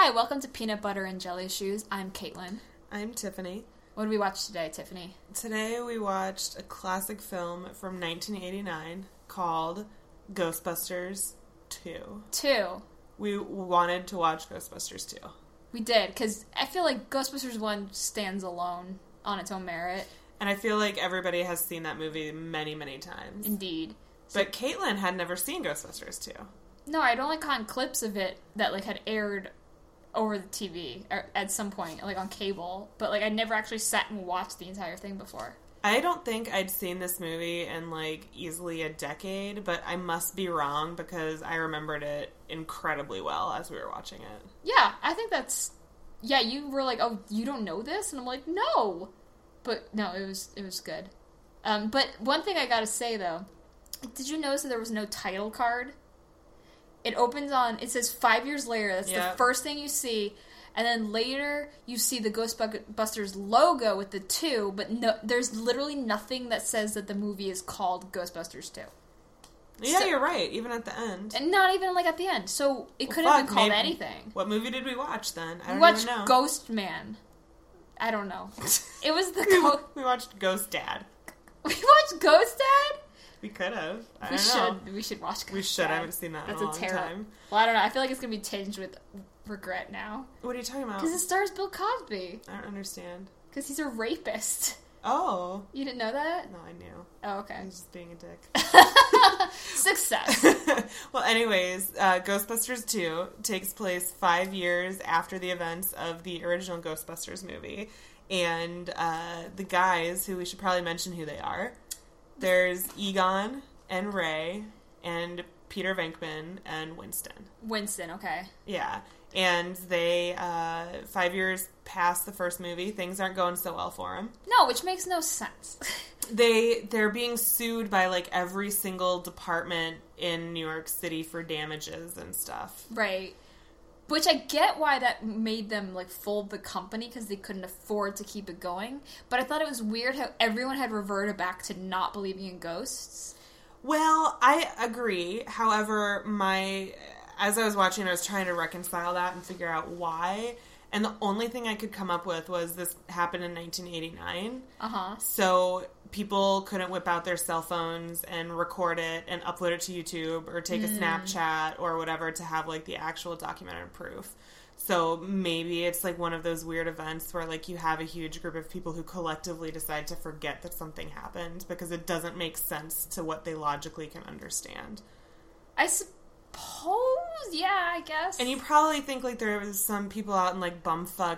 Hi, welcome to Peanut Butter and Jelly Shoes. I'm Caitlin. I'm Tiffany. What did we watch today, Tiffany? Today we watched a classic film from 1989 called Ghostbusters 2. 2. We wanted to watch Ghostbusters 2. We did, because I feel like Ghostbusters 1 stands alone on its own merit. And I feel like everybody has seen that movie many, many times. Indeed. But Caitlin had never seen Ghostbusters 2. No, I'd only caught clips of it that, like, had aired over the TV or at some point, like, on cable. But, like, I'd never actually sat and watched the entire thing before. I don't think I'd seen this movie in, like, easily a decade, but I must be wrong because I remembered it incredibly well as we were watching it. Yeah, I think that's... Yeah, you were like, oh, you don't know this? And I'm like, no! But, no, it was good. But one thing I gotta say, though, did you notice that there was no title card? It opens on, it says 5 years later, that's the first thing you see, and then later you see the Ghostbusters logo with the 2, but no, there's literally nothing that says that the movie is called Ghostbusters 2. Yeah, So, you're right, even at the end. And not even, like, at the end, so it couldn't have been called anything. What movie did we watch, then? I don't watched even know. Ghost Man. I don't know. It was the We watched Ghost Dad. We watched Ghost Dad? We could have. We should watch Ghost We should. Dad. I haven't seen that in a long time. Well, I don't know. I feel like it's going to be tinged with regret now. What are you talking about? Because it stars Bill Cosby. I don't understand. Because he's a rapist. Oh. You didn't know that? No, I knew. Oh, okay. I was just being a dick. Success. Well, anyways, Ghostbusters 2 takes place 5 years after the events of the original Ghostbusters movie. And the guys, who we should probably mention who they are, there's Egon and Ray and Peter Venkman and Winston. Winston, okay. Yeah. And they, 5 years past the first movie, things aren't going so well for them. No, which makes no sense. They're being sued by, like, every single department in New York City for damages and stuff. Right. Which I get why that made them, like, fold the company, because they couldn't afford to keep it going. But I thought it was weird how everyone had reverted back to not believing in ghosts. Well, I agree. However, as I was watching, I was trying to reconcile that and figure out why. And the only thing I could come up with was this happened in 1989. Uh-huh. So people couldn't whip out their cell phones and record it and upload it to YouTube or take a Snapchat or whatever to have, like, the actual documented proof. So maybe it's, like, one of those weird events where, like, you have a huge group of people who collectively decide to forget that something happened because it doesn't make sense to what they logically can understand. I suppose, yeah, I guess. And you probably think, like, there was some people out in, like, bumfuck,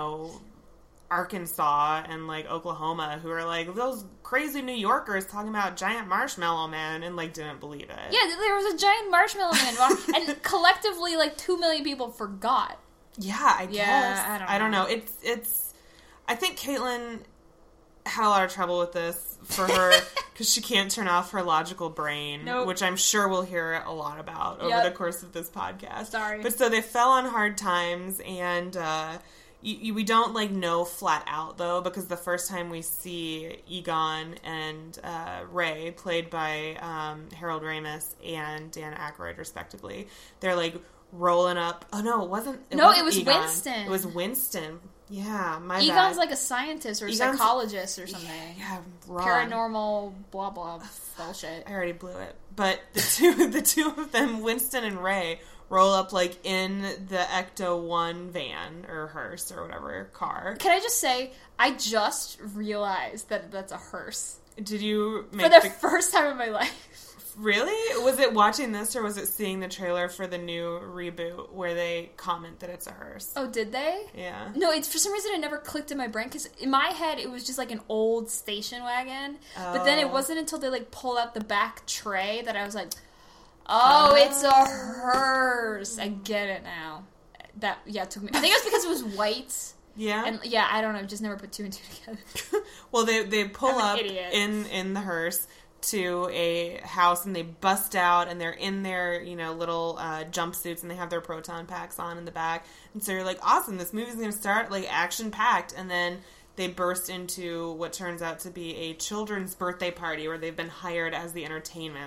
Arkansas and, like, Oklahoma who are like, those crazy New Yorkers talking about giant marshmallow man, and, like, didn't believe it. Yeah, there was a giant marshmallow man, and collectively, like, 2 million people forgot. Yeah, I guess. Yeah, I don't know. It's. I think Caitlin had a lot of trouble with this for her because she can't turn off her logical brain, which I'm sure we'll hear a lot about over the course of this podcast. Sorry. But so they fell on hard times, and we don't, like, know flat out, though, because the first time we see Egon and Ray, played by Harold Ramis and Dan Aykroyd, respectively, they're, like, rolling up. Oh, no, it wasn't. It was Egon. Winston. It was Winston. Yeah, my Egon's bad. like a scientist or a psychologist or something. Yeah, wrong. Paranormal, blah, blah, bullshit. I already blew it. But the two of them, Winston and Ray, roll up, like, in the Ecto-1 van, or hearse, or whatever, car. Can I just say, I just realized that that's a hearse. Did you make For the first time in my life. Really? Was it watching this, or was it seeing the trailer for the new reboot where they comment that it's a hearse? Oh, did they? Yeah. No, for some reason it never clicked in my brain, because in my head it was just like an old station wagon. Oh. But then it wasn't until they, like, pulled out the back tray that I was like, oh, it's a hearse. I get it now. It took me. I think it was because it was white. Yeah. And yeah, I don't know, just never put two and two together. Well, they pull up in the hearse to a house, and they bust out, and they're in their, little jumpsuits, and they have their proton packs on in the back. And so you're like, awesome, this movie's going to start, like, action-packed. And then they burst into what turns out to be a children's birthday party where they've been hired as the entertainment. Like,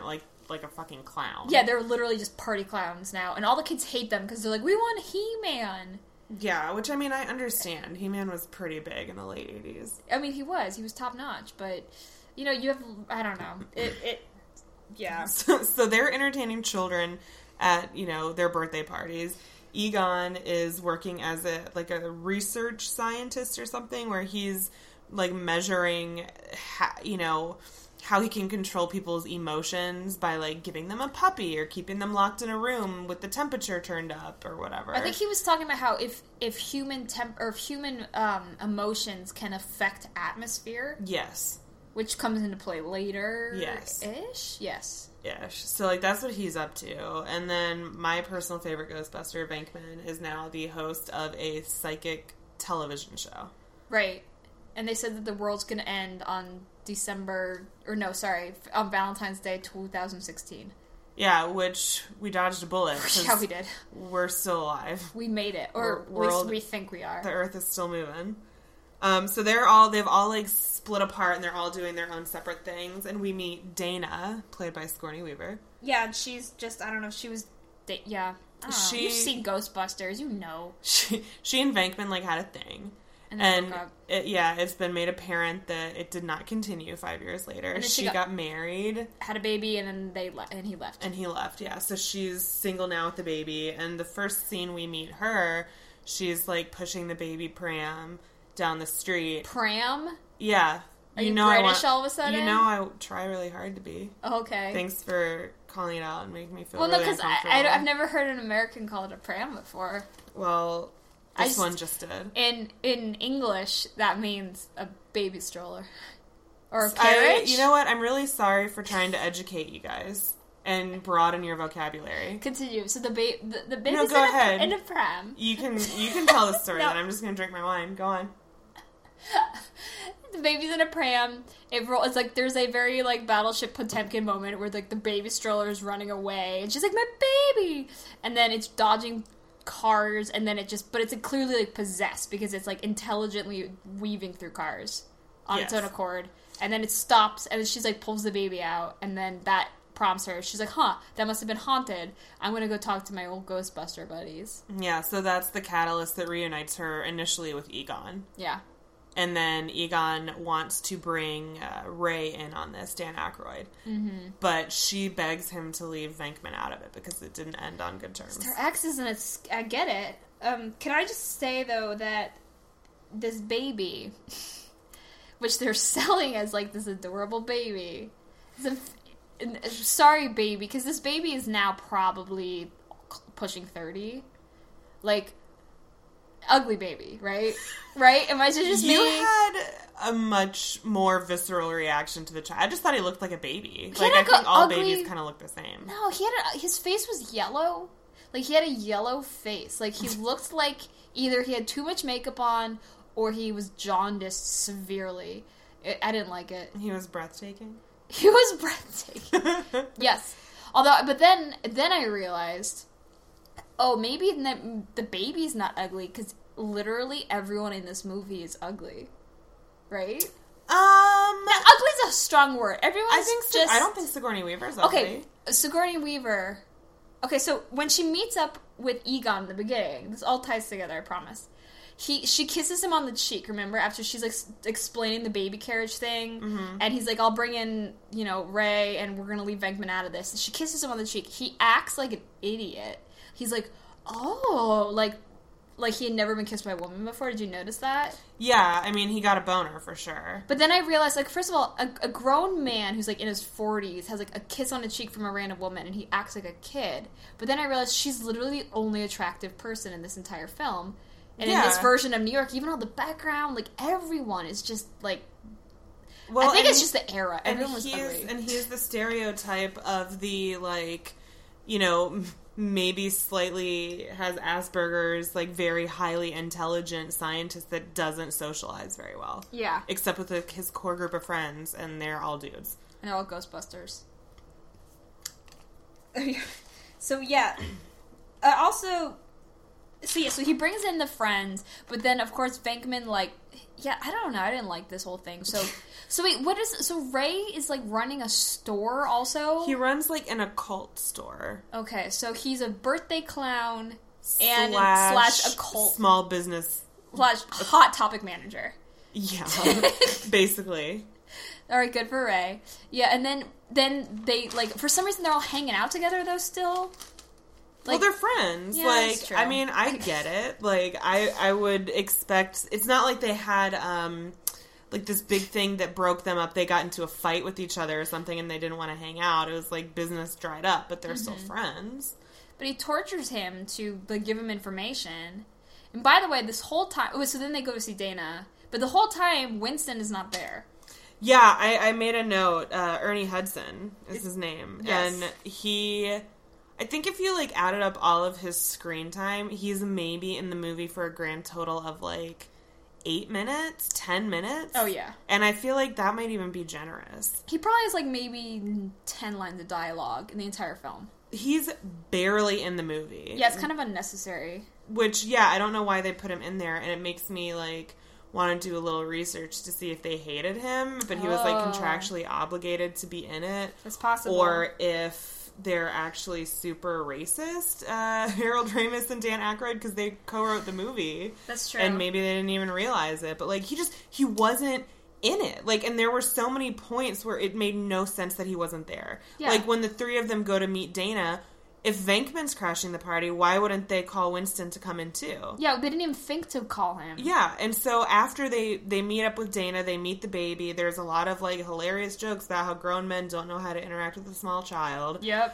like a fucking clown. Yeah, they're literally just party clowns now. And all the kids hate them because they're like, we want He-Man. Yeah, which, I mean, I understand. He-Man was pretty big in the late 80s. I mean, he was top-notch. But, you know, you have... I don't know. Yeah. So they're entertaining children at, you know, their birthday parties. Egon is working as a research scientist or something, where he's, like, measuring, how he can control people's emotions by, like, giving them a puppy or keeping them locked in a room with the temperature turned up or whatever. I think he was talking about how if human emotions can affect atmosphere. Yes. Which comes into play later. Yes. Yes. Ish. So, like, that's what he's up to. And then my personal favorite Ghostbuster, Venkman, is now the host of a psychic television show. Right. And they said that the world's going to end on on Valentine's Day 2016. Yeah, which we dodged a bullet. Yeah, we did. We're still alive. We made it. Or at least we think we are. The Earth is still moving. So they've all like split apart and they're all doing their own separate things. And we meet Dana, played by Sigourney Weaver. Yeah, and she's just, I don't know, she was, yeah. You've seen Ghostbusters, you know. She and Venkman, like, had a thing. And it's been made apparent that it did not continue 5 years later. And she got married. Had a baby, and then he left. And he left, yeah. So she's single now with the baby. And the first scene we meet her, she's, like, pushing the baby pram down the street. Pram? Yeah. Are you British all of a sudden? You know I try really hard to be. Okay. Thanks for calling it out and making me feel really uncomfortable. Well, no, because I've never heard an American call it a pram before. Well, this one just did. In English, that means a baby stroller. Or a carriage. You know what? I'm really sorry for trying to educate you guys and broaden your vocabulary. Continue. So the baby's in a pram. You can tell the story, then I'm just going to drink my wine. Go on. The baby's in a pram. It's like there's a very like Battleship Potemkin moment where like the baby stroller is running away and she's like, my baby, and then it's dodging cars, and then but it's clearly like possessed because it's like intelligently weaving through cars on its own accord, and then it stops and then she's like pulls the baby out, and then that prompts her. She's like, that must have been haunted. I'm gonna go talk to my old Ghostbuster buddies. Yeah, so that's the catalyst that reunites her initially with Egon. Yeah. And then Egon wants to bring Ray in on this, Dan Aykroyd. Mm-hmm. But she begs him to leave Venkman out of it because it didn't end on good terms. They're exes, and I get it. Can I just say, though, that this baby, which they're selling as, like, this adorable baby, sorry, baby, because this baby is now probably pushing 30. Like, ugly baby, right? Right? Am I just me? You had a much more visceral reaction to the child. I just thought he looked like a baby. Like, I think all babies kind of look the same. No, his face was yellow. Like, he had a yellow face. Like, he looked like either he had too much makeup on or he was jaundiced severely. I didn't like it. He was breathtaking? He was breathtaking. Yes. But then I realized, maybe the baby's not ugly, because literally everyone in this movie is ugly. Right? Now, ugly's a strong word. I don't think Sigourney Weaver's ugly. Okay, Sigourney Weaver. Okay, so when she meets up with Egon in the beginning, this all ties together, I promise. She kisses him on the cheek, remember? After she's, like, explaining the baby carriage thing. Mm-hmm. And he's like, I'll bring in, Ray, and we're gonna leave Venkman out of this. And she kisses him on the cheek. He acts like an idiot. He's like, like he had never been kissed by a woman before. Did you notice that? Yeah, I mean, he got a boner for sure. But then I realized, like, first of all, a grown man who's, like, in his 40s has, like, a kiss on the cheek from a random woman, and he acts like a kid. But then I realized she's literally the only attractive person in this entire film. And in this version of New York, even all the background, like, everyone is just, like... Well, I think it's just the era. Everyone was ugly. And he's the stereotype of the, like, maybe slightly has Asperger's, like, very highly intelligent scientist that doesn't socialize very well. Yeah. Except with his core group of friends, and they're all dudes. And they're all Ghostbusters. So, yeah. Also, So he brings in the friends, but then of course Venkman I don't know, I didn't like this whole thing. So wait, so Ray is like running a store also? He runs like an occult store. Okay, so he's a birthday clown and slash occult small business slash hot topic manager. Yeah, basically. All right, good for Ray. Yeah, and then they like for some reason they're all hanging out together though still. Well, they're friends. Yeah, like, that's true. I mean, I get it. Like, I would expect... It's not like they had, like, this big thing that broke them up. They got into a fight with each other or something and they didn't want to hang out. It was like business dried up, but they're still friends. But he tortures him to, like, give him information. And by the way, this whole time... Oh, so then they go to see Dana. But the whole time, Winston is not there. Yeah, I made a note. Ernie Hudson is his name. Yes. And I think if you, like, added up all of his screen time, he's maybe in the movie for a grand total of, like, 8 minutes, 10 minutes. Oh, yeah. And I feel like that might even be generous. He probably has, like, maybe 10 lines of dialogue in the entire film. He's barely in the movie. Yeah, it's kind of unnecessary. Which, yeah, I don't know why they put him in there, and it makes me, like, want to do a little research to see if they hated him, but he was, like, contractually obligated to be in it. It's possible. Or if... they're actually super racist, Harold Ramis and Dan Aykroyd, because they co-wrote the movie. That's true. And maybe they didn't even realize it. But, like, he wasn't in it. Like, and there were so many points where it made no sense that he wasn't there. Yeah. Like, when the three of them go to meet Dana, if Venkman's crashing the party, why wouldn't they call Winston to come in, too? Yeah, they didn't even think to call him. Yeah, and so after they meet up with Dana, they meet the baby, there's a lot of, like, hilarious jokes about how grown men don't know how to interact with a small child. Yep.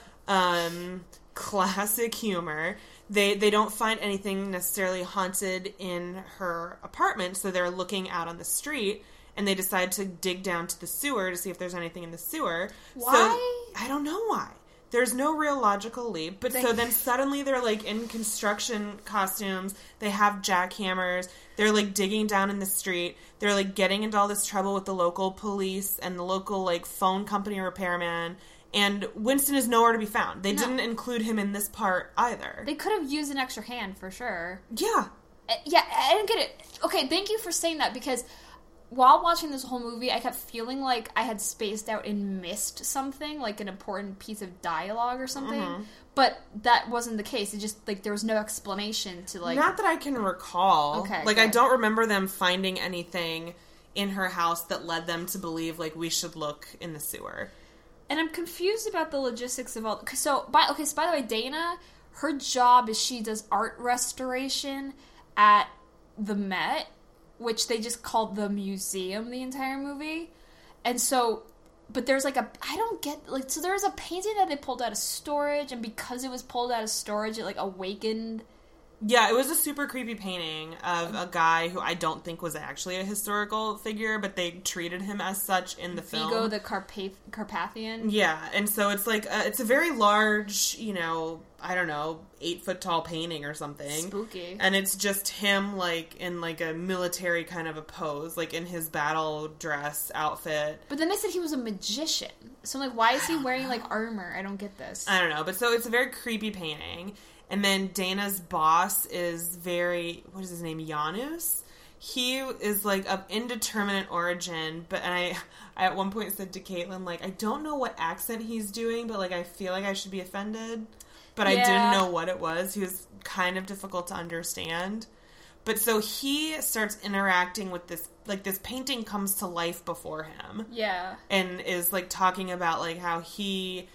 Classic humor. They don't find anything necessarily haunted in her apartment, so they're looking out on the street, and they decide to dig down to the sewer to see if there's anything in the sewer. Why? So, I don't know why. There's no real logical leap, but so then suddenly they're, like, in construction costumes, they have jackhammers, they're, like, digging down in the street, they're, like, getting into all this trouble with the local police and the local, like, phone company repairman, and Winston is nowhere to be found. They didn't include him in this part either. They could have used an extra hand, for sure. Yeah. Yeah, I didn't get it. Okay, thank you for saying that, because... while watching this whole movie, I kept feeling like I had spaced out and missed something, like an important piece of dialogue or something. Mm-hmm. But that wasn't the case. It just, like, there was no explanation to, like... Not that I can recall. Okay. Like, good. I don't remember them finding anything in her house that led them to believe, like, we should look in the sewer. And I'm confused about the logistics of all... So, by the way, Dana, her job is she does art restoration at the Met, which they just called the museum the entire movie. And so, but there's like I don't get, like, so there was a painting that they pulled out of storage, and because it was pulled out of storage, it, like, awakened. Yeah, it was a super creepy painting of a guy who I don't think was actually a historical figure, but they treated him as such in the film. Vigo the Carpathian. Yeah, and so it's like, it's a very large, you know, I don't know, 8-foot tall painting or something. Spooky. And it's just him, like, in, like, a military kind of a pose, like, in his battle dress outfit. But then they said he was a magician. So I'm like, why is he wearing, like, armor? I don't get this. I don't know, but so it's a very creepy painting. And then Dana's boss is very, what is his name, Janus? He is, like, of indeterminate origin, but I at one point said to Caitlin, like, I don't know what accent he's doing, but, like, I feel like I should be offended. But I didn't know what it was. He was kind of difficult to understand. But so he starts interacting with this, like, this painting comes to life before him. Yeah. And is, like, talking about, like, how he...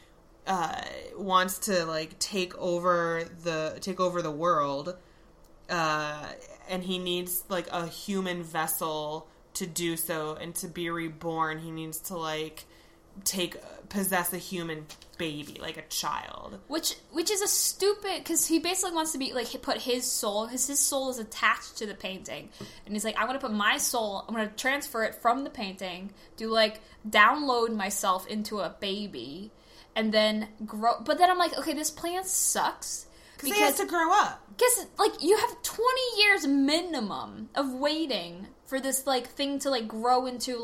wants to, like, take over the world, and he needs, like, a human vessel to do so, and to be reborn, he needs to, like, possess a human baby, like a child. Which is a stupid, because he basically wants to be, like, put his soul is attached to the painting, and he's like, I'm going to put my soul, I'm going to transfer it from the painting, download myself into a baby, and then grow. But then I'm like, okay, this plan sucks. Because he has to grow up. Because, like, you have 20 years minimum of waiting for this, like, thing to, like, grow into, like,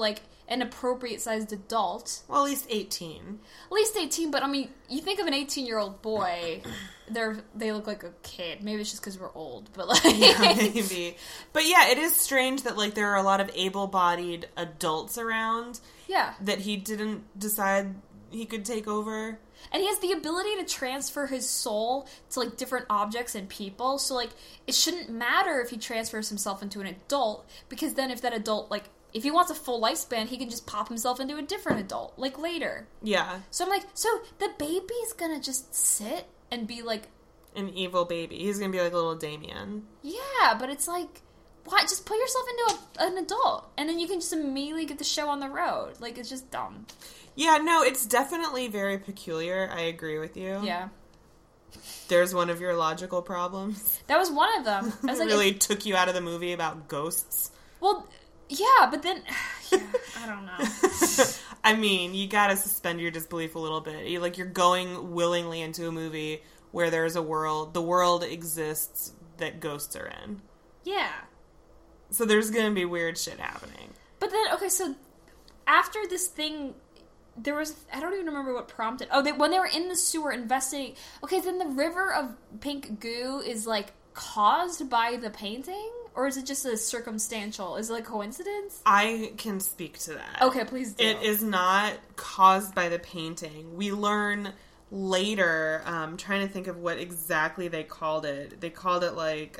an appropriate-sized adult. Well, at least 18. At least 18, but I mean, you think of an 18-year-old boy, they look like a kid. Maybe it's just because we're old, but like... Yeah, maybe. But yeah, it is strange that, like, there are a lot of able-bodied adults around. Yeah. That he didn't decide he could take over. And he has the ability to transfer his soul to, like, different objects and people. So, like, it shouldn't matter if he transfers himself into an adult, because then if that adult, like, if he wants a full lifespan, he can just pop himself into a different adult, like, later. Yeah. So I'm like, so the baby's gonna just sit and be, like... An evil baby. He's gonna be like little Damien. Yeah, but it's like, why? Just put yourself into an adult, and then you can just immediately get the show on the road. Like, it's just dumb. Yeah, no, it's definitely very peculiar. I agree with you. Yeah. There's one of your logical problems. That was one of them. I was It like, really took you out of the movie about ghosts. Well, yeah, but then... Yeah, I don't know. I mean, you gotta suspend your disbelief a little bit. You're going willingly into a movie where there's a world, the world exists that ghosts are in. Yeah. So there's gonna be weird shit happening. But then, okay, so after this thing... There was, I don't even remember what prompted. Oh, when they were in the sewer investigating. Okay, then the river of pink goo is, like, caused by the painting? Or is it just a circumstantial? Is it, like, coincidence? I can speak to that. Okay, please do. It is not caused by the painting. We learn later, trying to think of what exactly they called it. They called it, like,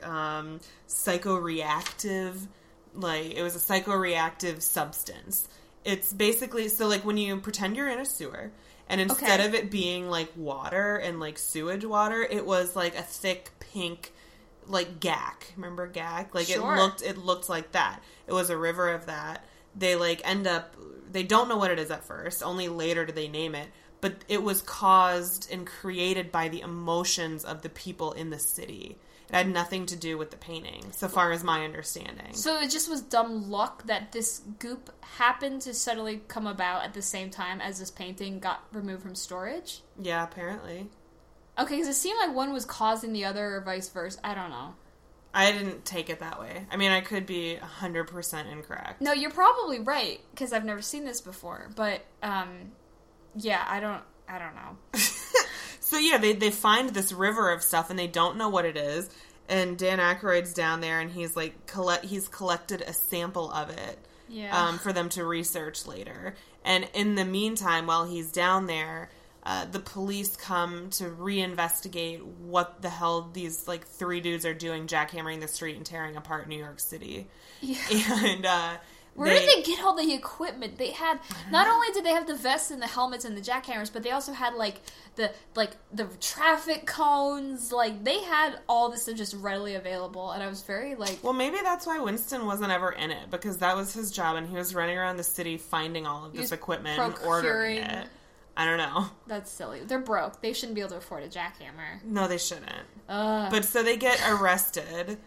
psychoreactive. Like, it was a psychoreactive substance. It's basically, so, like, when you pretend you're in a sewer, and instead of it being, like, water and, like, sewage water, it was, like, a thick pink, like, gack. Remember gack? Like, sure. It looked like that. It was a river of that. They, like, they don't know what it is at first. Only later do they name it. But it was caused and created by the emotions of the people in the city. It had nothing to do with the painting, so far as my understanding. So it just was dumb luck that this goop happened to suddenly come about at the same time as this painting got removed from storage? Yeah, apparently. Okay, because it seemed like one was causing the other or vice versa. I don't know. I didn't take it that way. I mean, I could be 100% incorrect. No, you're probably right, because I've never seen this before. But, yeah, I don't know. So yeah, they find this river of stuff and they don't know what it is. And Dan Aykroyd's down there and he's like he's collected a sample of it, for them to research later. And in the meantime, while he's down there, the police come to reinvestigate what the hell these like three dudes are doing, jackhammering the street and tearing apart New York City. Yeah. And where did they get all the equipment? They had, not only did they have the vests and the helmets and the jackhammers, but they also had, like, the traffic cones. Like, they had all this stuff just readily available, and I was very, like... Well, maybe that's why Winston wasn't ever in it, because that was his job, and he was running around the city finding all of this equipment and ordering it. I don't know. That's silly. They're broke. They shouldn't be able to afford a jackhammer. No, they shouldn't. But so they get arrested...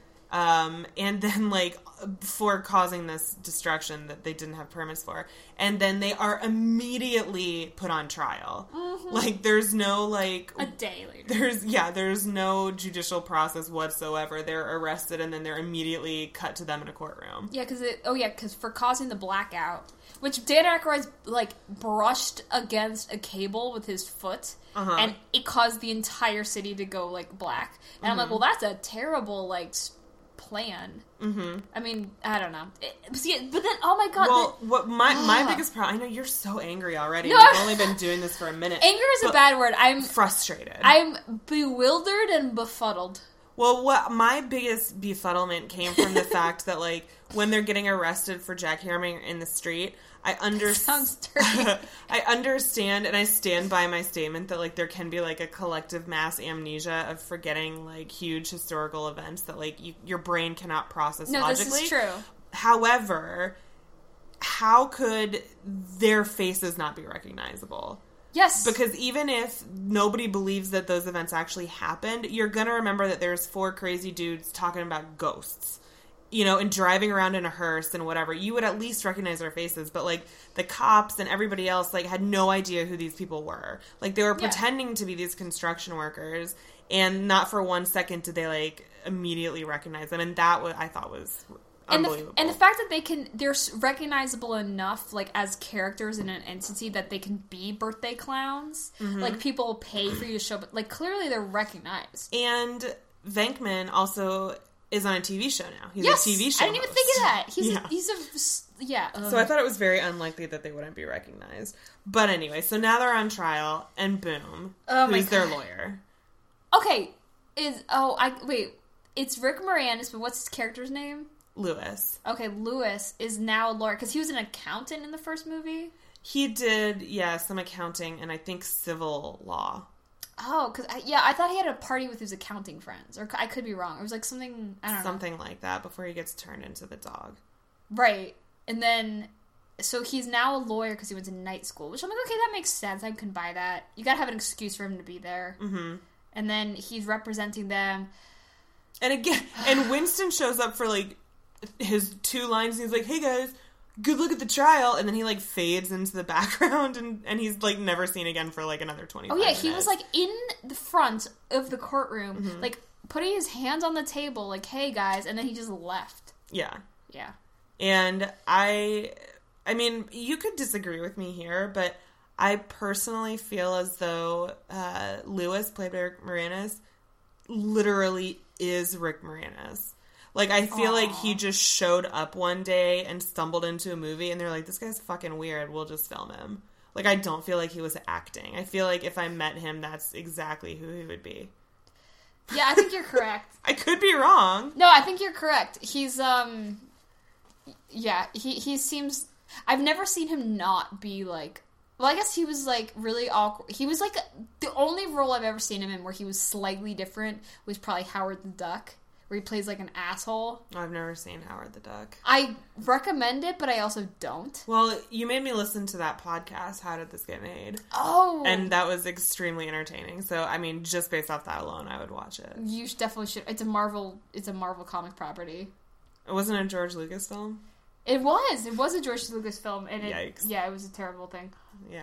and then, like, for causing this destruction that they didn't have permits for. And then they are immediately put on trial. Mm-hmm. Like, there's no, like... A day later. There's no judicial process whatsoever. They're arrested and then they're immediately cut to them in a courtroom. Yeah, because for causing the blackout, which Dan Aykroyd, like, brushed against a cable with his foot, and it caused the entire city to go, like, black. And I'm like, well, that's a terrible, like... plan. Mm-hmm. I mean, I don't know. But then, oh my god. Well, my biggest problem, I know you're so angry already. No, we've only been doing this for a minute. Anger is a bad word. I'm frustrated. I'm bewildered and befuddled. Well, what my biggest befuddlement came from the fact that, like, when they're getting arrested for jackhammering in the street, I understand and I stand by my statement that, like, there can be, like, a collective mass amnesia of forgetting, like, huge historical events that, like, your brain cannot process logically. No, this is true. However, how could their faces not be recognizable? Yes. Because even if nobody believes that those events actually happened, you're gonna remember that there's four crazy dudes talking about ghosts. You know, and driving around in a hearse and whatever, you would at least recognize their faces. But, like, the cops and everybody else, like, had no idea who these people were. Like, they were pretending to be these construction workers, and not for 1 second did they, like, immediately recognize them. And that I thought was unbelievable. And the fact that they're recognizable enough, like, as characters in an entity that they can be birthday clowns. Mm-hmm. Like, people pay for you to show up. Like, clearly they're recognized. And Venkman also is on a TV show now. He's yes, a TV show I didn't even think of that. Yeah. So I thought it was very unlikely that they wouldn't be recognized. But anyway, so now they're on trial, and boom, who's their lawyer? Okay, it's Rick Moranis, but what's his character's name? Lewis. Okay, Lewis is now a lawyer, because he was an accountant in the first movie. He did, some accounting and I think civil law. Oh, because I thought he had a party with his accounting friends, or I could be wrong. It was like something, I don't know. Something like that before he gets turned into the dog. Right. And then, so he's now a lawyer because he went to night school, which I'm like, okay, that makes sense. I can buy that. You gotta have an excuse for him to be there. Mm-hmm. And then he's representing them. And again, and Winston shows up for, like, his 2 lines, and he's like, hey guys, good look at the trial, and then he, like, fades into the background, and he's, like, never seen again for, like, another 25 minutes. He was, like, in the front of the courtroom, like, putting his hands on the table, like, hey guys, and then he just left. Yeah. Yeah. And I mean, you could disagree with me here, but I personally feel as though Lewis, played by Rick Moranis, literally is Rick Moranis. Like, I feel like he just showed up one day and stumbled into a movie, and they're like, this guy's fucking weird, we'll just film him. Like, I don't feel like he was acting. I feel like if I met him, that's exactly who he would be. Yeah, I think you're correct. I could be wrong. No, I think you're correct. He's, he seems... I've never seen him not be, like... Well, I guess he was, like, really awkward. He was, like... The only role I've ever seen him in where he was slightly different was probably Howard the Duck, where he plays, like, an asshole. I've never seen Howard the Duck. I recommend it, but I also don't. Well, you made me listen to that podcast, How Did This Get Made? Oh! And that was extremely entertaining. So, I mean, just based off that alone, I would watch it. You definitely should. It's a Marvel It comic property. wasn't a George Lucas film? It was a George Lucas film, and Yikes. it was a terrible thing. Yeah.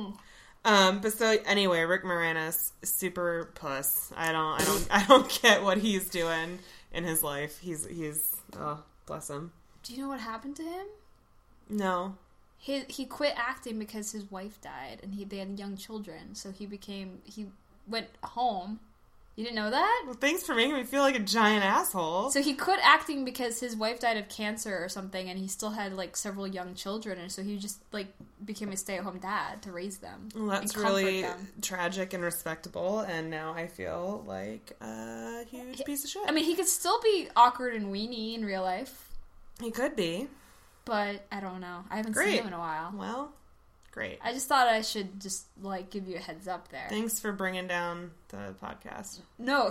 But so anyway, Rick Moranis, super puss. I don't get what he's doing in his life. He's oh, bless him. Do you know what happened to him? No. He quit acting because his wife died, and they had young children, so he went home. You didn't know that? Well, thanks for making me feel like a giant asshole. So he quit acting because his wife died of cancer or something, and he still had, like, several young children, and so he just, like, became a stay-at-home dad to raise them. Well, that's really tragic and respectable, and now I feel like a huge piece of shit. I mean, he could still be awkward and weenie in real life. He could be. But I don't know. I haven't seen him in a while. Well, great. I just thought I should just, like, give you a heads up there. Thanks for bringing down the podcast. No,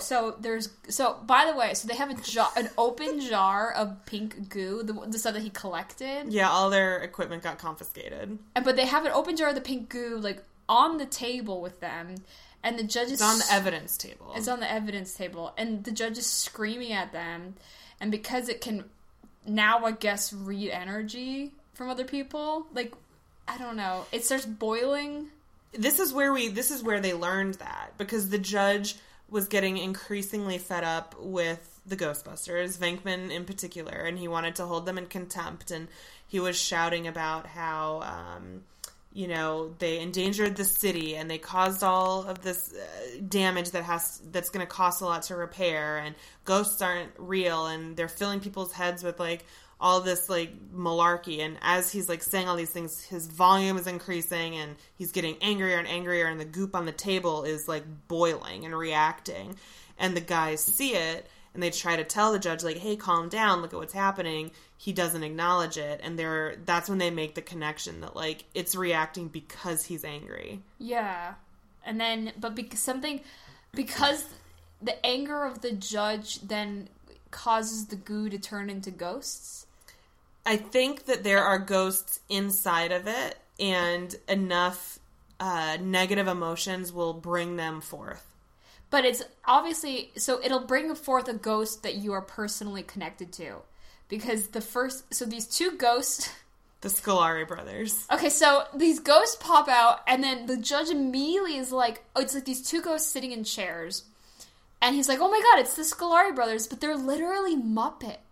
by the way, so they have an open jar of pink goo, the stuff that he collected. Yeah, all their equipment got confiscated. But they have an open jar of the pink goo, like, on the table with them, and the judge is... It's on the evidence table. It's on the evidence table, and the judge is screaming at them, and because it can now, I guess, read energy from other people, like... I don't know. It starts boiling. This is where they learned that, because the judge was getting increasingly fed up with the Ghostbusters, Venkman in particular, and he wanted to hold them in contempt, and he was shouting about how, they endangered the city, and they caused all of this damage that's going to cost a lot to repair, and ghosts aren't real, and they're filling people's heads with, like, all this, like, malarkey, and as he's, like, saying all these things, his volume is increasing, and he's getting angrier and angrier, and the goop on the table is, like, boiling and reacting, and the guys see it, and they try to tell the judge, like, hey, calm down, look at what's happening. He doesn't acknowledge it, and that's when they make the connection that, like, it's reacting because he's angry. Yeah. And then, but because the anger of the judge then causes the goo to turn into ghosts. I think that there are ghosts inside of it, and enough negative emotions will bring them forth. But it's obviously... So it'll bring forth a ghost that you are personally connected to. Because So these two ghosts... The Scolari brothers. Okay, so these ghosts pop out, and then the judge immediately is like... Oh, it's like these two ghosts sitting in chairs. And he's like, oh my god, it's the Scolari brothers, but they're literally Muppets.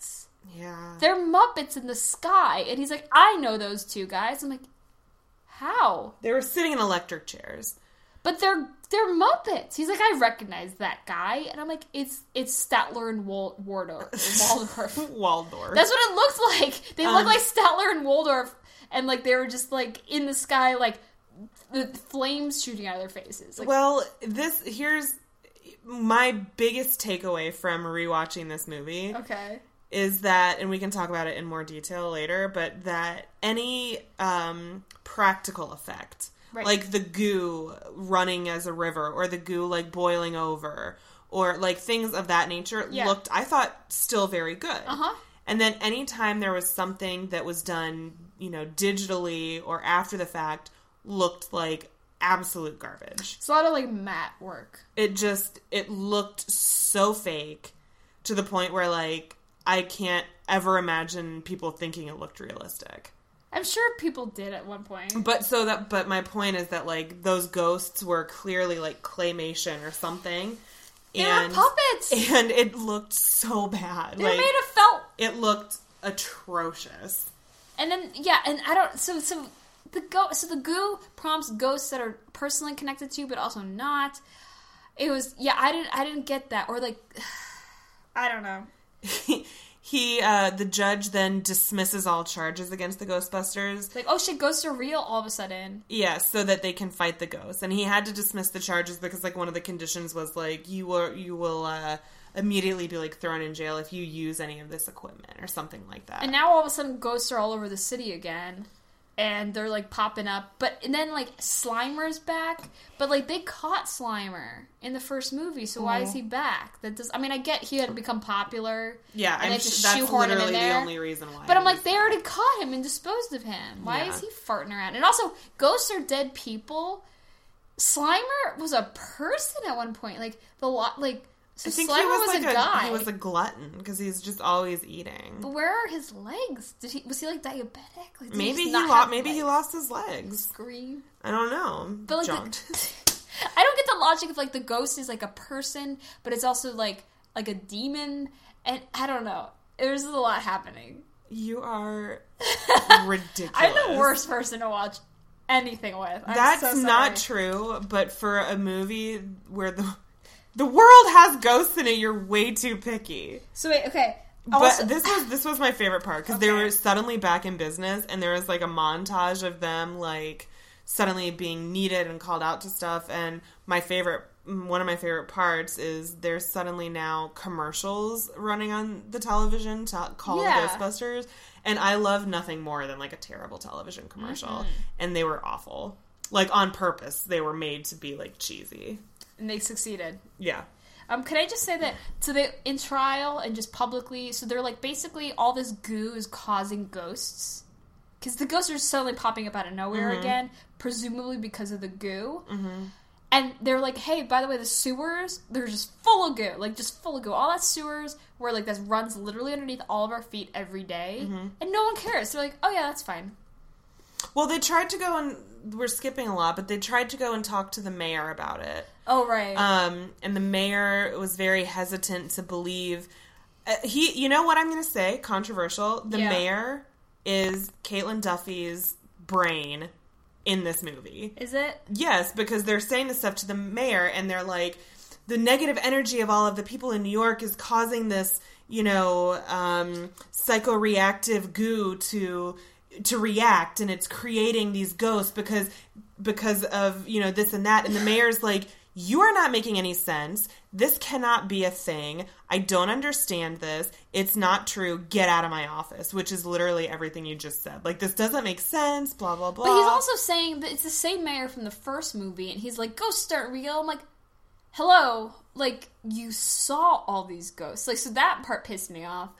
Yeah. They're Muppets in the sky. And he's like, I know those two guys. I'm like, how? They were sitting in electric chairs. But they're Muppets. He's like, I recognize that guy. And I'm like, it's Statler and Waldorf. Waldorf. That's what it looks like. They look like Statler and Waldorf. And, like, they were just, like, in the sky, like, the flames shooting out of their faces. Like, well, here's my biggest takeaway from rewatching this movie. Okay. Is that, and we can talk about it in more detail later, but that any practical effect, right, like the goo running as a river, or the goo, like, boiling over, or, like, things of that nature, looked, I thought, still very good. Uh-huh. And then anytime there was something that was done, you know, digitally or after the fact, looked like absolute garbage. It's a lot of, like, matte work. It looked so fake to the point where, like, I can't ever imagine people thinking it looked realistic. I'm sure people did at one point. But my point is that, like, those ghosts were clearly, like, claymation or something. They were puppets! And it looked so bad. They were made of felt. It looked atrocious. And then, yeah, and I don't, so the goo prompts ghosts that are personally connected to you, but also not. It was, yeah, I didn't get that. Or, like, I don't know. The judge then dismisses all charges against the Ghostbusters. Like, oh shit, ghosts are real all of a sudden. Yeah, so that they can fight the ghosts. And he had to dismiss the charges because, like, one of the conditions was, like, you will immediately be, like, thrown in jail if you use any of this equipment or something like that. And now all of a sudden ghosts are all over the city again. And they're, like, popping up. And then, like, Slimer's back. But, like, they caught Slimer in the first movie, so why is he back? I get he had become popular. Yeah, that's literally the only reason why. But I'm like, they already caught him and disposed of him. Why is he farting around? And also, ghosts are dead people. Slimer was a person at one point. Like, so I think Slimer was a guy. He was a glutton because he's just always eating. But where are his legs? Was he like diabetic? Like, maybe he lost his legs. Scream. I don't know. But like, I don't get the logic of, like, the ghost is like a person, but it's also like a demon, and I don't know. There's a lot happening. You are ridiculous. I'm the worst person to watch anything with. That's not true. But for a movie where the world has ghosts in it, you're way too picky. So wait, okay. Also, but this was my favorite part because they were suddenly back in business, and there was, like, a montage of them, like, suddenly being needed and called out to stuff. And one of my favorite parts is there's suddenly now commercials running on the television to call the Ghostbusters, and I love nothing more than, like, a terrible television commercial, and they were awful, like, on purpose. They were made to be, like, cheesy. And they succeeded. Yeah. Can I just say that, so they, in trial and just publicly, so they're like, basically all this goo is causing ghosts. Because the ghosts are suddenly popping up out of nowhere again, presumably because of the goo. Mm-hmm. And they're like, hey, by the way, the sewers, they're just full of goo. Like, just full of goo. All that sewers where, like, that runs literally underneath all of our feet every day. Mm-hmm. And no one cares. They're like, oh yeah, that's fine. Well, they tried to go and... We're skipping a lot, but they tried to go and talk to the mayor about it. Oh, right. And the mayor was very hesitant to believe... you know what I'm going to say? Controversial. The mayor is Caitlin Duffy's brain in this movie. Is it? Yes, because they're saying this stuff to the mayor, and they're like, the negative energy of all of the people in New York is causing this, psychoreactive goo to react, and it's creating these ghosts because of, this and that. And the mayor's like, you are not making any sense. This cannot be a thing. I don't understand this. It's not true. Get out of my office, which is literally everything you just said. Like, this doesn't make sense, blah, blah, blah. But he's also saying that it's the same mayor from the first movie, and he's like, ghosts aren't real. I'm like, hello, like, you saw all these ghosts. Like, so that part pissed me off.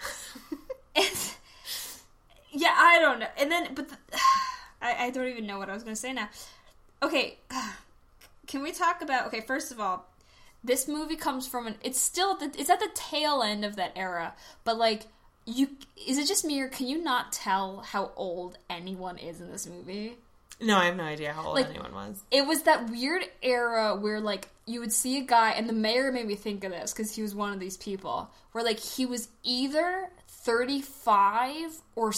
Yeah, I don't know. And then, I don't even know what I was going to say now. Okay, can we talk about, okay, first of all, this movie comes from it's at the tail end of that era, but, like, is it just me, or can you not tell how old anyone is in this movie? No, I have no idea how old Like, anyone was. It was that weird era where, like, you would see a guy, and the mayor made me think of this, because he was one of these people, where, like, he was either 35 or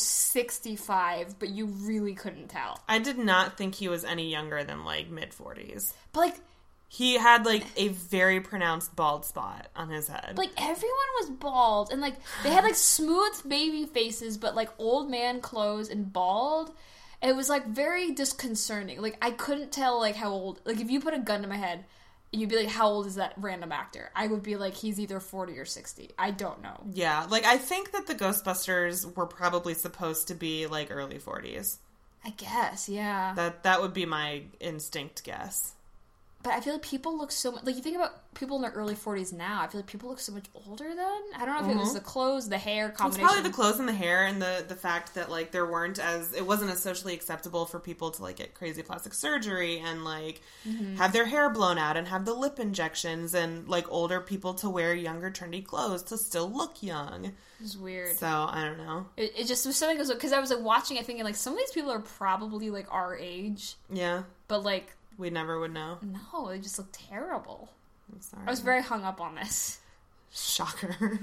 65, but you really couldn't tell. I did not think he was any younger than, like, mid-40s. But, like... He had, like, a very pronounced bald spot on his head. Like, everyone was bald, and, like, they had, like, smooth baby faces, but, like, old man clothes and bald. And it was, like, very disconcerting. Like, I couldn't tell, like, how old... Like, if you put a gun to my head, and you'd be like, how old is that random actor? I would be like, he's either 40 or 60. I don't know. Yeah, like, I think that the Ghostbusters were probably supposed to be, like, early 40s. I guess, yeah. That would be my instinct guess. But I feel like people look so much... Like, you think about people in their early 40s now, I feel like people look so much older then. I don't know if it was the clothes, the hair combination. It's probably the clothes and the hair and the fact that, like, there weren't as... It wasn't as socially acceptable for people to, like, get crazy plastic surgery and, like, have their hair blown out and have the lip injections and, like, older people to wear younger, trendy clothes to still look young. It was weird. So, I don't know. It just was something... Because I was, like, watching it thinking, like, some of these people are probably, like, our age. Yeah. But, like... We never would know. No, they just look terrible. I'm sorry. I was very hung up on this. Shocker.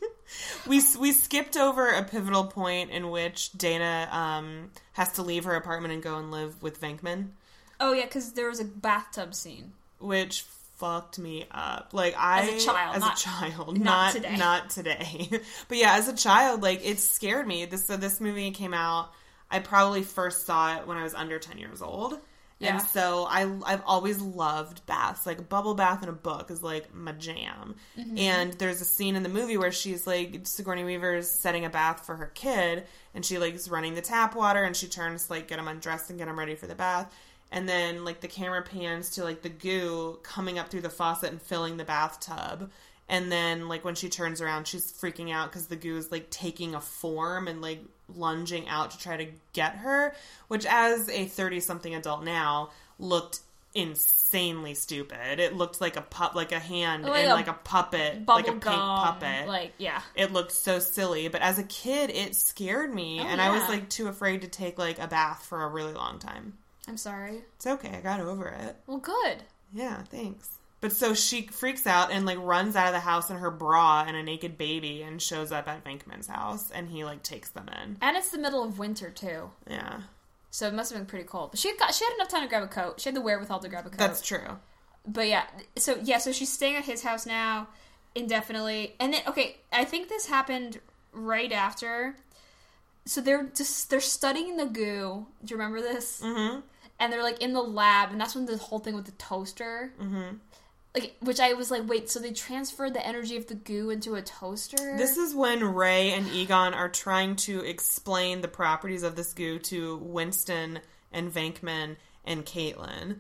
we skipped over a pivotal point in which Dana has to leave her apartment and go and live with Venkman. Oh, yeah, because there was a bathtub scene. Which fucked me up. Like, As a child. Not today. Not today. But yeah, as a child, like, it scared me. This movie came out, I probably first saw it when I was under 10 years old. Yeah. And so I've always loved baths. Like, a bubble bath in a book is, like, my jam. Mm-hmm. And there's a scene in the movie where she's, like, Sigourney Weaver's setting a bath for her kid, and she, like, is running the tap water, and she turns to, like, get him undressed and get him ready for the bath. And then, like, the camera pans to, like, the goo coming up through the faucet and filling the bathtub. And then, like, when she turns around, she's freaking out because the goo is, like, taking a form and, like, lunging out to try to get her, which as a 30-something adult now looked insanely stupid. It looked like a hand in like a puppet, like a pink puppet. Like, yeah. It looked so silly, but as a kid it scared me, and I was like too afraid to take like a bath for a really long time. I'm sorry. It's okay, I got over it. Well, good. Yeah, thanks. But so she freaks out and, like, runs out of the house in her bra and a naked baby and shows up at Venkman's house, and he, like, takes them in. And it's the middle of winter, too. Yeah. So it must have been pretty cold. But she had enough time to grab a coat. She had the wherewithal to grab a coat. That's true. But yeah, so she's staying at his house now indefinitely. And then, okay, I think this happened right after. So they're studying the goo. Do you remember this? Mm-hmm. And they're, like, in the lab, and that's when the whole thing with the toaster... Mm-hmm. Like, which I was like, wait, so they transferred the energy of the goo into a toaster? This is when Ray and Egon are trying to explain the properties of this goo to Winston and Venkman and Caitlin.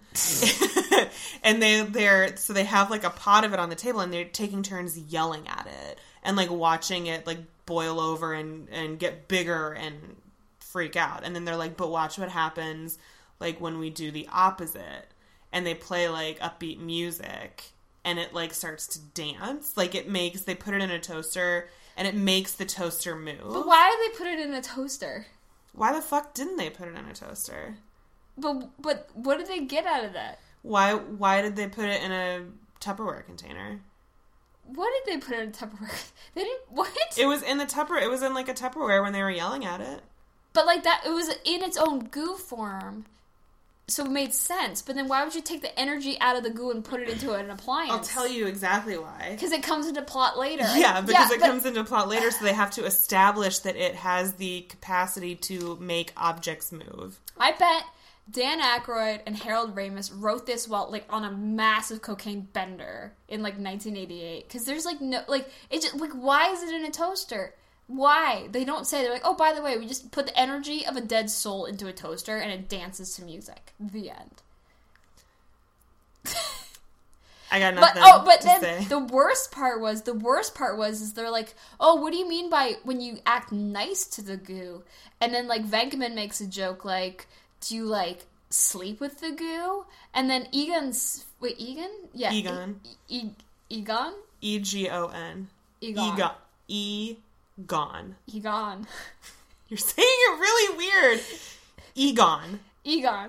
And they have, like, a pot of it on the table, and they're taking turns yelling at it. And, like, watching it, like, boil over and get bigger and freak out. And then they're like, but watch what happens, like, when we do the opposite. And they play, like, upbeat music, and it, like, starts to dance. Like, they put it in a toaster, and it makes the toaster move. But why did they put it in a toaster? Why the fuck didn't they put it in a toaster? But what did they get out of that? Why did they put it in a Tupperware container? What did they put it in a Tupperware? They didn't... What? It was in like, a Tupperware when they were yelling at it. But, like, that... It was in its own goo form. So it made sense, but then why would you take the energy out of the goo and put it into an appliance? I'll tell you exactly why. Because it comes into plot later. Yeah, because it comes into plot later, so they have to establish that it has the capacity to make objects move. I bet Dan Aykroyd and Harold Ramis wrote this while, like, on a massive cocaine bender in, like, 1988. Because there's, like, no... Like, it just... Like, why is it in a toaster? Why? They don't say. They're like, oh, by the way, we just put the energy of a dead soul into a toaster and it dances to music. The end. I got nothing but to then say. The worst part was is they're like, oh, what do you mean by when you act nice to the goo? And then, like, Venkman makes a joke like, do you, like, sleep with the goo? And then Egon's... Wait, Egon? Yeah. Egon. Egon? E-G-O-N. Egon. Egon. Egon. You're saying it really weird. Egon. Egon.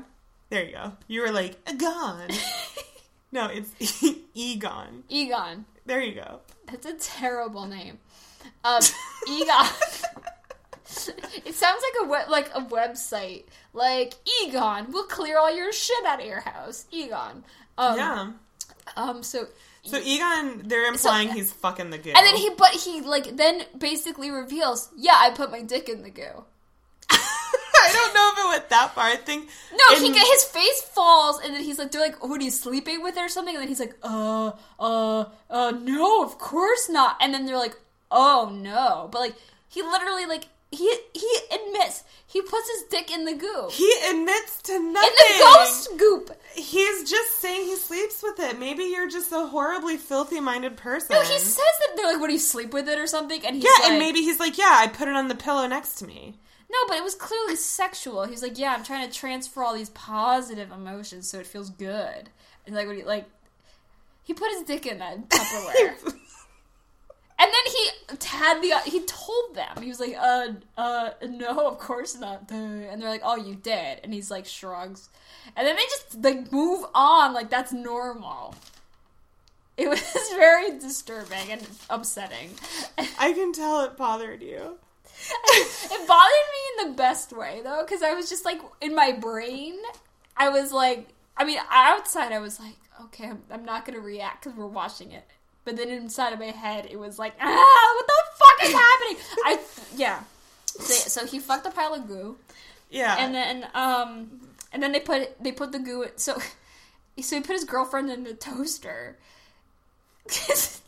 There you go. You were like, Egon. No, it's Egon. Egon. There you go. That's a terrible name. Egon. It sounds like a website. Like, Egon, we'll clear all your shit out of your house. Egon. Yeah. So Egon, they're implying he's fucking the goo. And then he then basically reveals, yeah, I put my dick in the goo. I don't know if it went that far. I think his face falls, and then he's like, they're like, oh, he's sleeping with her or something, and then he's like, no, of course not. And then they're like, oh no, but like he literally like he admits he puts his dick in the goo. He admits to nothing. In the ghost goop. He's just saying he sleeps with it. Maybe you're just a horribly filthy-minded person. No, he says that they're like, what, do you sleep with it or something? And he's and maybe he's like, yeah, I put it on the pillow next to me. No, but it was clearly sexual. He's like, yeah, I'm trying to transfer all these positive emotions so it feels good. And like, he put his dick in that Tupperware. And then he told them. He was like, no, of course not. And they're like, oh, you did. And he's like, shrugs. And then they just, like, move on like that's normal. It was very disturbing and upsetting. I can tell it bothered you. It bothered me in the best way, though, because I was just, like, in my brain, I was like, I mean, outside I was like, okay, I'm not going to react because we're watching it. But then inside of my head, it was like, what the fuck is happening? So he fucked a pile of goo. Yeah. And then they put the goo in, so he put his girlfriend in the toaster. Because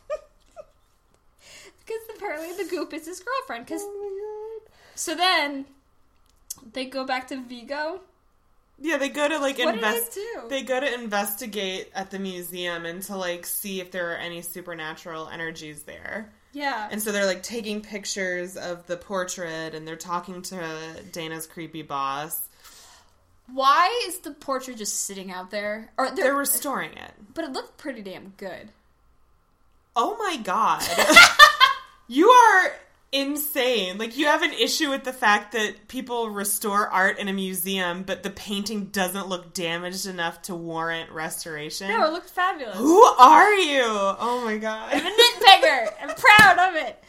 apparently the goop is his girlfriend. Oh my God. So then they go back to Vigo. Yeah, they go to, like, what did they do? They go to investigate at the museum and to, like, see if there are any supernatural energies there. Yeah. And so they're, like, taking pictures of the portrait, and they're talking to Dana's creepy boss. Why is the portrait just sitting out there? Or they're restoring it. But it looked pretty damn good. Oh my God. You are insane. Like, you have an issue with the fact that people restore art in a museum, but the painting doesn't look damaged enough to warrant restoration. No, it looked fabulous. Who are you? Oh my God. I'm a nitpicker. I'm proud of it.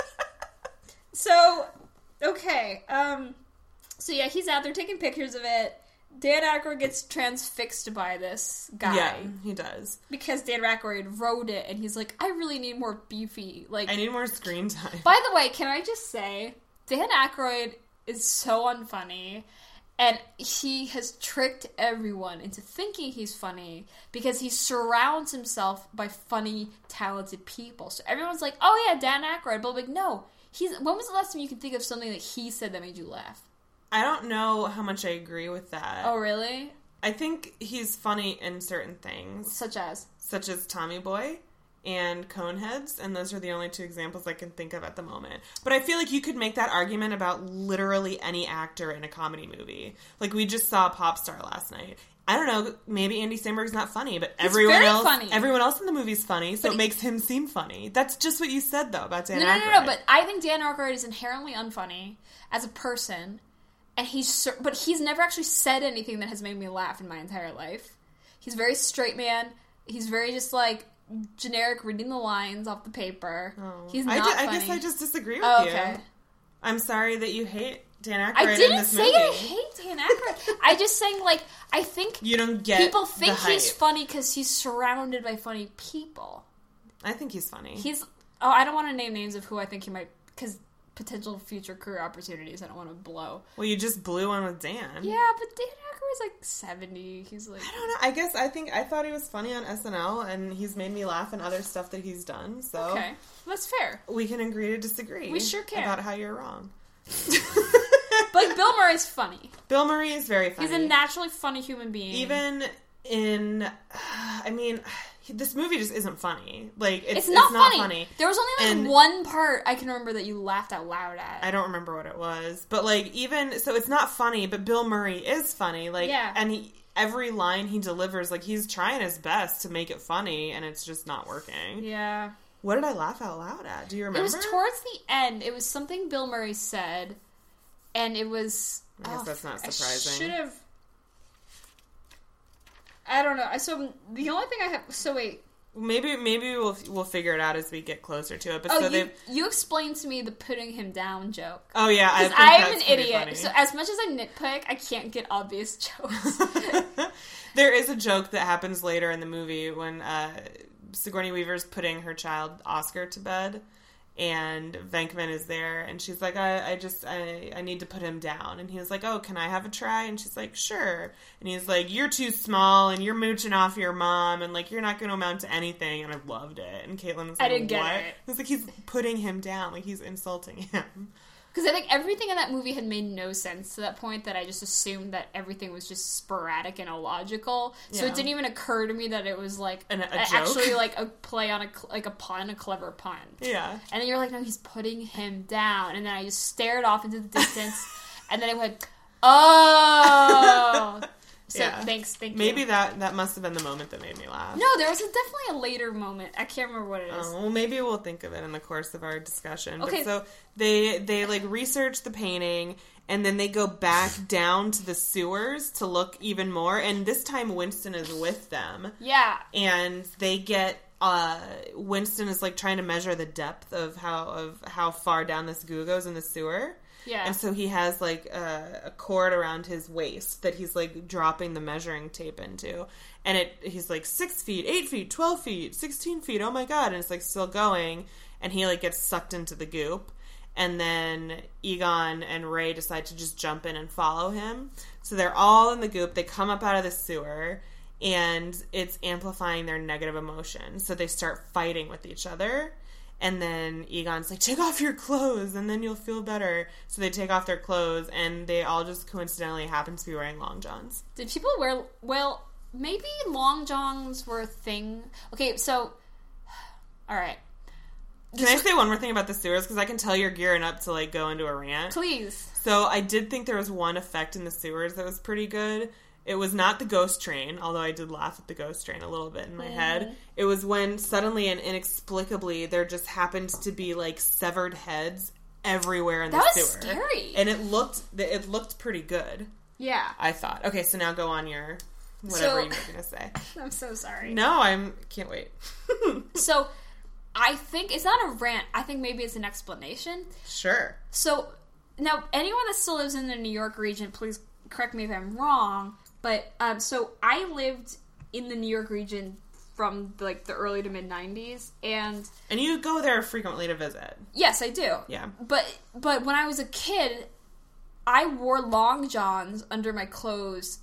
So, okay. So yeah, he's out there taking pictures of it. Dan Aykroyd gets transfixed by this guy. Yeah, he does. Because Dan Aykroyd wrote it, and he's like, I really need more beefy. Like, I need more screen time. By the way, can I just say, Dan Aykroyd is so unfunny, and he has tricked everyone into thinking he's funny because he surrounds himself by funny, talented people. So everyone's like, oh yeah, Dan Aykroyd. But I'm like, no. When was the last time you could think of something that he said that made you laugh? I don't know how much I agree with that. Oh, really? I think he's funny in certain things. Such as Tommy Boy and Coneheads, and those are the only two examples I can think of at the moment. But I feel like you could make that argument about literally any actor in a comedy movie. Like, we just saw Popstar last night. I don't know, maybe Andy Samberg's not funny, but everyone else in the movie's funny, so it makes him seem funny. That's just what you said, though, about Dan Aykroyd. No, but I think Dan Aykroyd is inherently unfunny as a person. And he's never actually said anything that has made me laugh in my entire life. He's very straight man. He's very just like generic, reading the lines off the paper. Oh. He's not funny. I guess I just disagree with you. Okay. I'm sorry that you hate Dan Aykroyd in this movie. I didn't say I hate Dan Aykroyd. I just saying, like, I think you don't get people think he's funny because he's surrounded by funny people. I think he's funny. I don't want to name names of who I think he might, because potential future career opportunities I don't want to blow. Well, you just blew one with Dan. Yeah, but Dan Aykroyd's like 70. He's like, I don't know. I thought he was funny on SNL, and he's made me laugh in other stuff that he's done. So okay, that's fair. We can agree to disagree. We sure can about how you're wrong. But Bill Murray's funny. Bill Murray is very funny. He's a naturally funny human being. Even in, this movie just isn't funny. Like, it's not not funny. There was only one part I can remember that you laughed out loud at. I don't remember what it was. But, like, so it's not funny, but Bill Murray is funny. Like, yeah. And every line he delivers, like, he's trying his best to make it funny, and it's just not working. Yeah. What did I laugh out loud at? Do you remember? It was towards the end. It was something Bill Murray said, and it was... I guess that's not surprising. I should have... I don't know. So the only thing I have... So wait. Maybe we'll figure it out as we get closer to it. But you explained to me the putting him down joke. Oh yeah, I am an idiot. Funny. So as much as I nitpick, I can't get obvious jokes. There is a joke that happens later in the movie when Sigourney Weaver's putting her child Oscar to bed, and Venkman is there, and she's like, I need to put him down. And he was like, oh, can I have a try? And she's like, sure. And he's like, you're too small, and you're mooching off your mom, and, like, you're not going to amount to anything. And I loved it. And Caitlin was like, I didn't get what? it. It's like, he's putting him down. Like, he's insulting him. Because I think everything in that movie had made no sense to that point, that I just assumed that everything was just sporadic and illogical. So it didn't even occur to me that it was like actually like a play on a clever pun. Yeah. And then you're like, no, he's putting him down. And then I just stared off into the distance, and then I went, oh. So thank you. Maybe that must have been the moment that made me laugh. No, there was definitely a later moment. I can't remember what it is. Well, maybe we'll think of it in the course of our discussion. Okay. But so they like research the painting, and then they go back down to the sewers to look even more. And this time Winston is with them. Yeah. And they get Winston is like trying to measure the depth of how far down this goo goes in the sewer. Yeah. And so he has, like, a cord around his waist that he's, like, dropping the measuring tape into. And he's, like, 6 feet, 8 feet, 12 feet, 16 feet, oh my god. And it's, like, still going. And he, like, gets sucked into the goop. And then Egon and Ray decide to just jump in and follow him. So they're all in the goop. They come up out of the sewer. And it's amplifying their negative emotions. So they start fighting with each other. And then Egon's like, take off your clothes, and then you'll feel better. So they take off their clothes, and they all just coincidentally happen to be wearing long johns. Did people wear... Well, maybe long johns were a thing. Okay, so... All right. Can I say one more thing about the sewers? Because I can tell you're gearing up to, like, go into a rant. Please. So I did think there was one effect in the sewers that was pretty good. It was not the ghost train, although I did laugh at the ghost train a little bit in my head. It was when suddenly and inexplicably there just happened to be, like, severed heads everywhere in the sewer. That was scary. And it looked pretty good. Yeah. I thought. Okay, so now go on your whatever you were going to say. I'm so sorry. No, can't wait. So, I think it's not a rant. I think maybe it's an explanation. Sure. So, now, anyone that still lives in the New York region, please correct me if I'm wrong. But, so I lived in the New York region from, like, the early to mid-90s, and you go there frequently to visit. Yes, I do. Yeah. But when I was a kid, I wore long johns under my clothes,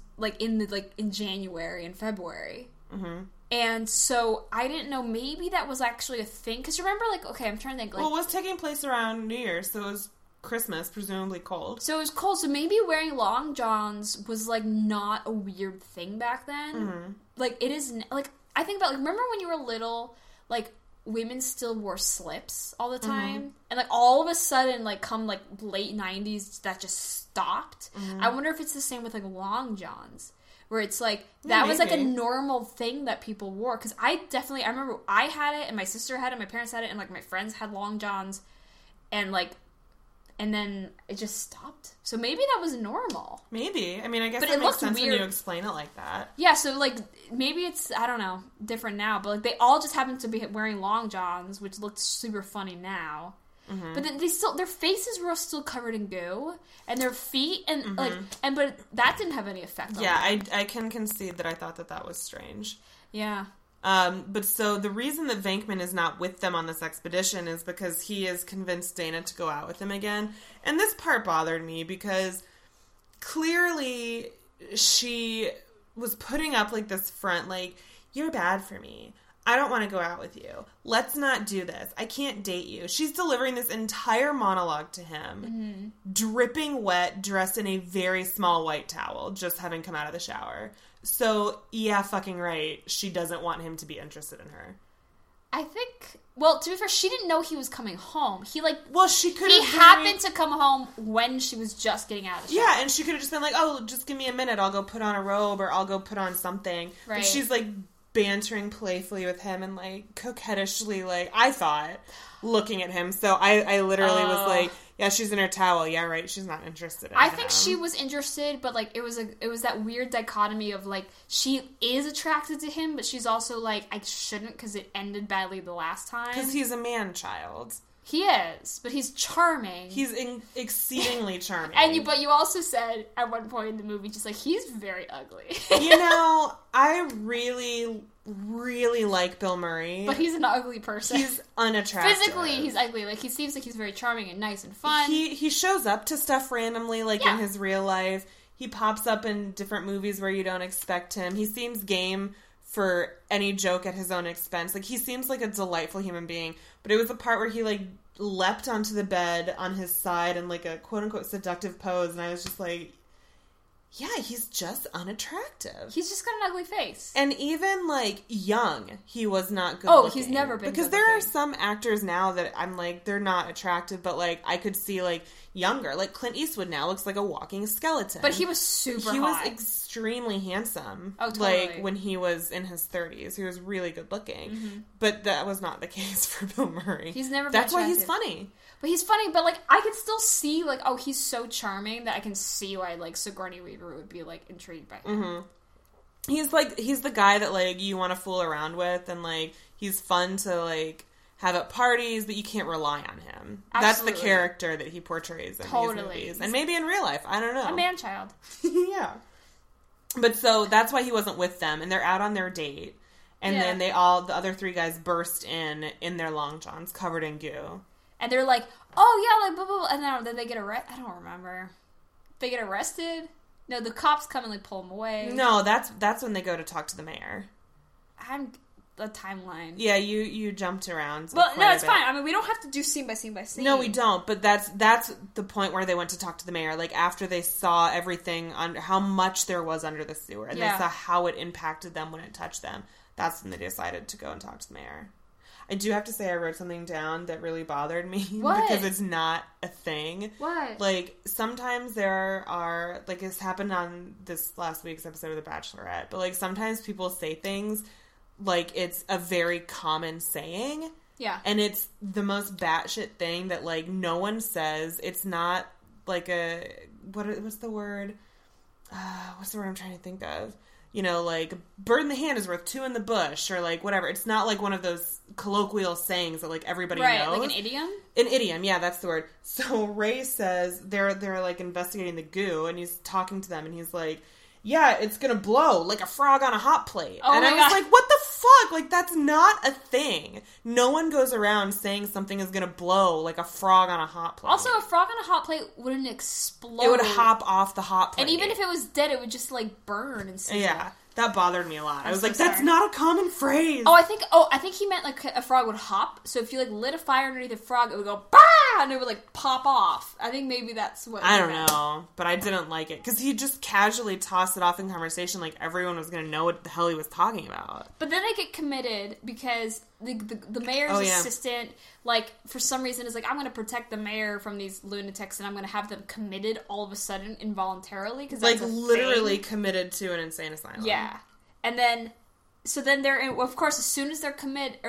in January and February. Mm-hmm. And so I didn't know, maybe that was actually a thing. Because remember, like, okay, I'm trying to think, like... Well, it was taking place around New Year's, so it was Christmas, presumably cold. So it was cold, so maybe wearing long johns was, like, not a weird thing back then. Mm-hmm. Like, it is... Like, I think about, like, remember when you were little, like, women still wore slips all the time? Mm-hmm. And, like, all of a sudden, like, come, like, late 90s, that just stopped. Mm-hmm. I wonder if it's the same with, like, long johns. Where it's, like, that was, like, a normal thing that people wore. Because I remember I had it, and my sister had it, my parents had it, and, like, my friends had long johns. And, like... And then it just stopped. So maybe that was normal. Maybe. I mean, I guess that makes sense when you explain it like that. Yeah, so, like, maybe it's, I don't know, different now. But, like, they all just happened to be wearing long johns, which looked super funny now. Mm-hmm. But then their faces were still covered in goo. And their feet, and, mm-hmm. But that didn't have any effect on them. I can concede that I thought that was strange. Yeah. But so the reason that Venkman is not with them on this expedition is because he has convinced Dana to go out with him again. And this part bothered me because clearly she was putting up, like, this front, like, you're bad for me. I don't want to go out with you. Let's not do this. I can't date you. She's delivering this entire monologue to him, dripping wet, dressed in a very small white towel, just having come out of the shower. So, yeah, fucking right. She doesn't want him to be interested in her. I think... Well, to be fair, she didn't know he was coming home. He, like... Well, she could have... He happened to come home when she was just getting out of the shower. Yeah, and she could have just been like, oh, just give me a minute. I'll go put on a robe or I'll go put on something. Right. But she's, like, bantering playfully with him and, like, coquettishly, like, I thought, looking at him. So I literally was like, yeah, she's in her towel. Yeah, right. She's not interested in him. I think she was interested, but, like, it was that weird dichotomy of, like, she is attracted to him, but she's also like, I shouldn't because it ended badly the last time. Because he's a man-child. He is, but he's charming. He's exceedingly charming. But you also said at one point in the movie, just like, he's very ugly. You know, I really, really like Bill Murray. But he's an ugly person. He's unattractive. Physically, he's ugly. Like, he seems like he's very charming and nice and fun. He shows up to stuff randomly, like, in his real life. He pops up in different movies where you don't expect him. He seems game for any joke at his own expense. Like, he seems like a delightful human being. But it was the part where he, like, leapt onto the bed on his side in, like, a quote-unquote seductive pose, and I was just like, yeah, he's just unattractive. He's just got an ugly face. And even, like, young, he was not good looking. He's never been Because there are some actors now that I'm like, they're not attractive, but, like, I could see, like, younger. Like, Clint Eastwood now looks like a walking skeleton. But he was super hot. He was extremely handsome. Oh, totally. Like, when he was in his 30s. He was really good looking. Mm-hmm. But that was not the case for Bill Murray. He's never been That's attractive. why he's funny. But he's funny, but, like, I could still see, like, oh, he's so charming that I can see why, like, Sigourney Weaver would be, like, intrigued by him. Mm-hmm. He's the guy that, like, you want to fool around with, and, like, he's fun to, like, have at parties, but you can't rely on him. Absolutely. That's the character that he portrays in these movies. And maybe in real life, I don't know. A man-child. Yeah. But so, that's why he wasn't with them, and they're out on their date, and then the other three guys burst in their long johns, covered in goo. And they're like, oh, yeah, like, blah, blah, blah. And then they get arrested. I don't remember. They get arrested? No, the cops come and, like, pull them away. No, that's when they go to talk to the mayor. I'm the timeline. Yeah, you jumped around. Well, no, it's fine. I mean, we don't have to do scene by scene by scene. No, we don't. But that's the point where they went to talk to the mayor. Like, after they saw everything, how much there was under the sewer. And they saw how it impacted them when it touched them. That's when they decided to go and talk to the mayor. I do have to say I wrote something down that really bothered me. What? Because it's not a thing. What? Like, sometimes there are, like, it's happened on this last week's episode of The Bachelorette, but, like, sometimes people say things like it's a very common saying. Yeah. And it's the most batshit thing that, like, no one says. It's not, like, what's the word? What's the word I'm trying to think of? You know, like, bird in the hand is worth two in the bush, or, like, whatever. It's not, like, one of those colloquial sayings that, like, everybody knows. Right, like an idiom? An idiom, yeah, that's the word. So Ray says, they're like, investigating the goo, and he's talking to them, and he's like, yeah, it's gonna blow like a frog on a hot plate. Oh, and my I was God. like, what the fuck? Like, that's not a thing. No one goes around saying something is gonna blow like a frog on a hot plate. Also, a frog on a hot plate wouldn't explode. It would hop off the hot plate. And even if it was dead, it would just, like, burn and sizzle. Yeah, that bothered me a lot. I was so like, that's sorry. not a common phrase. I think he meant, like, a frog would hop. So if you, like, lit a fire underneath a frog, it would go, bah! And it would, like, pop off. I think maybe that's what I he don't meant. know, but I didn't like it. Because he just casually tossed it off in conversation like everyone was going to know what the hell he was talking about. But then they get committed because the mayor's assistant, like, for some reason is like, I'm going to protect the mayor from these lunatics and I'm going to have them committed all of a sudden involuntarily. Cause like, that's a literally thing. Committed to an insane asylum. Yeah. And then, so then they're in, of course, as soon as they're committed,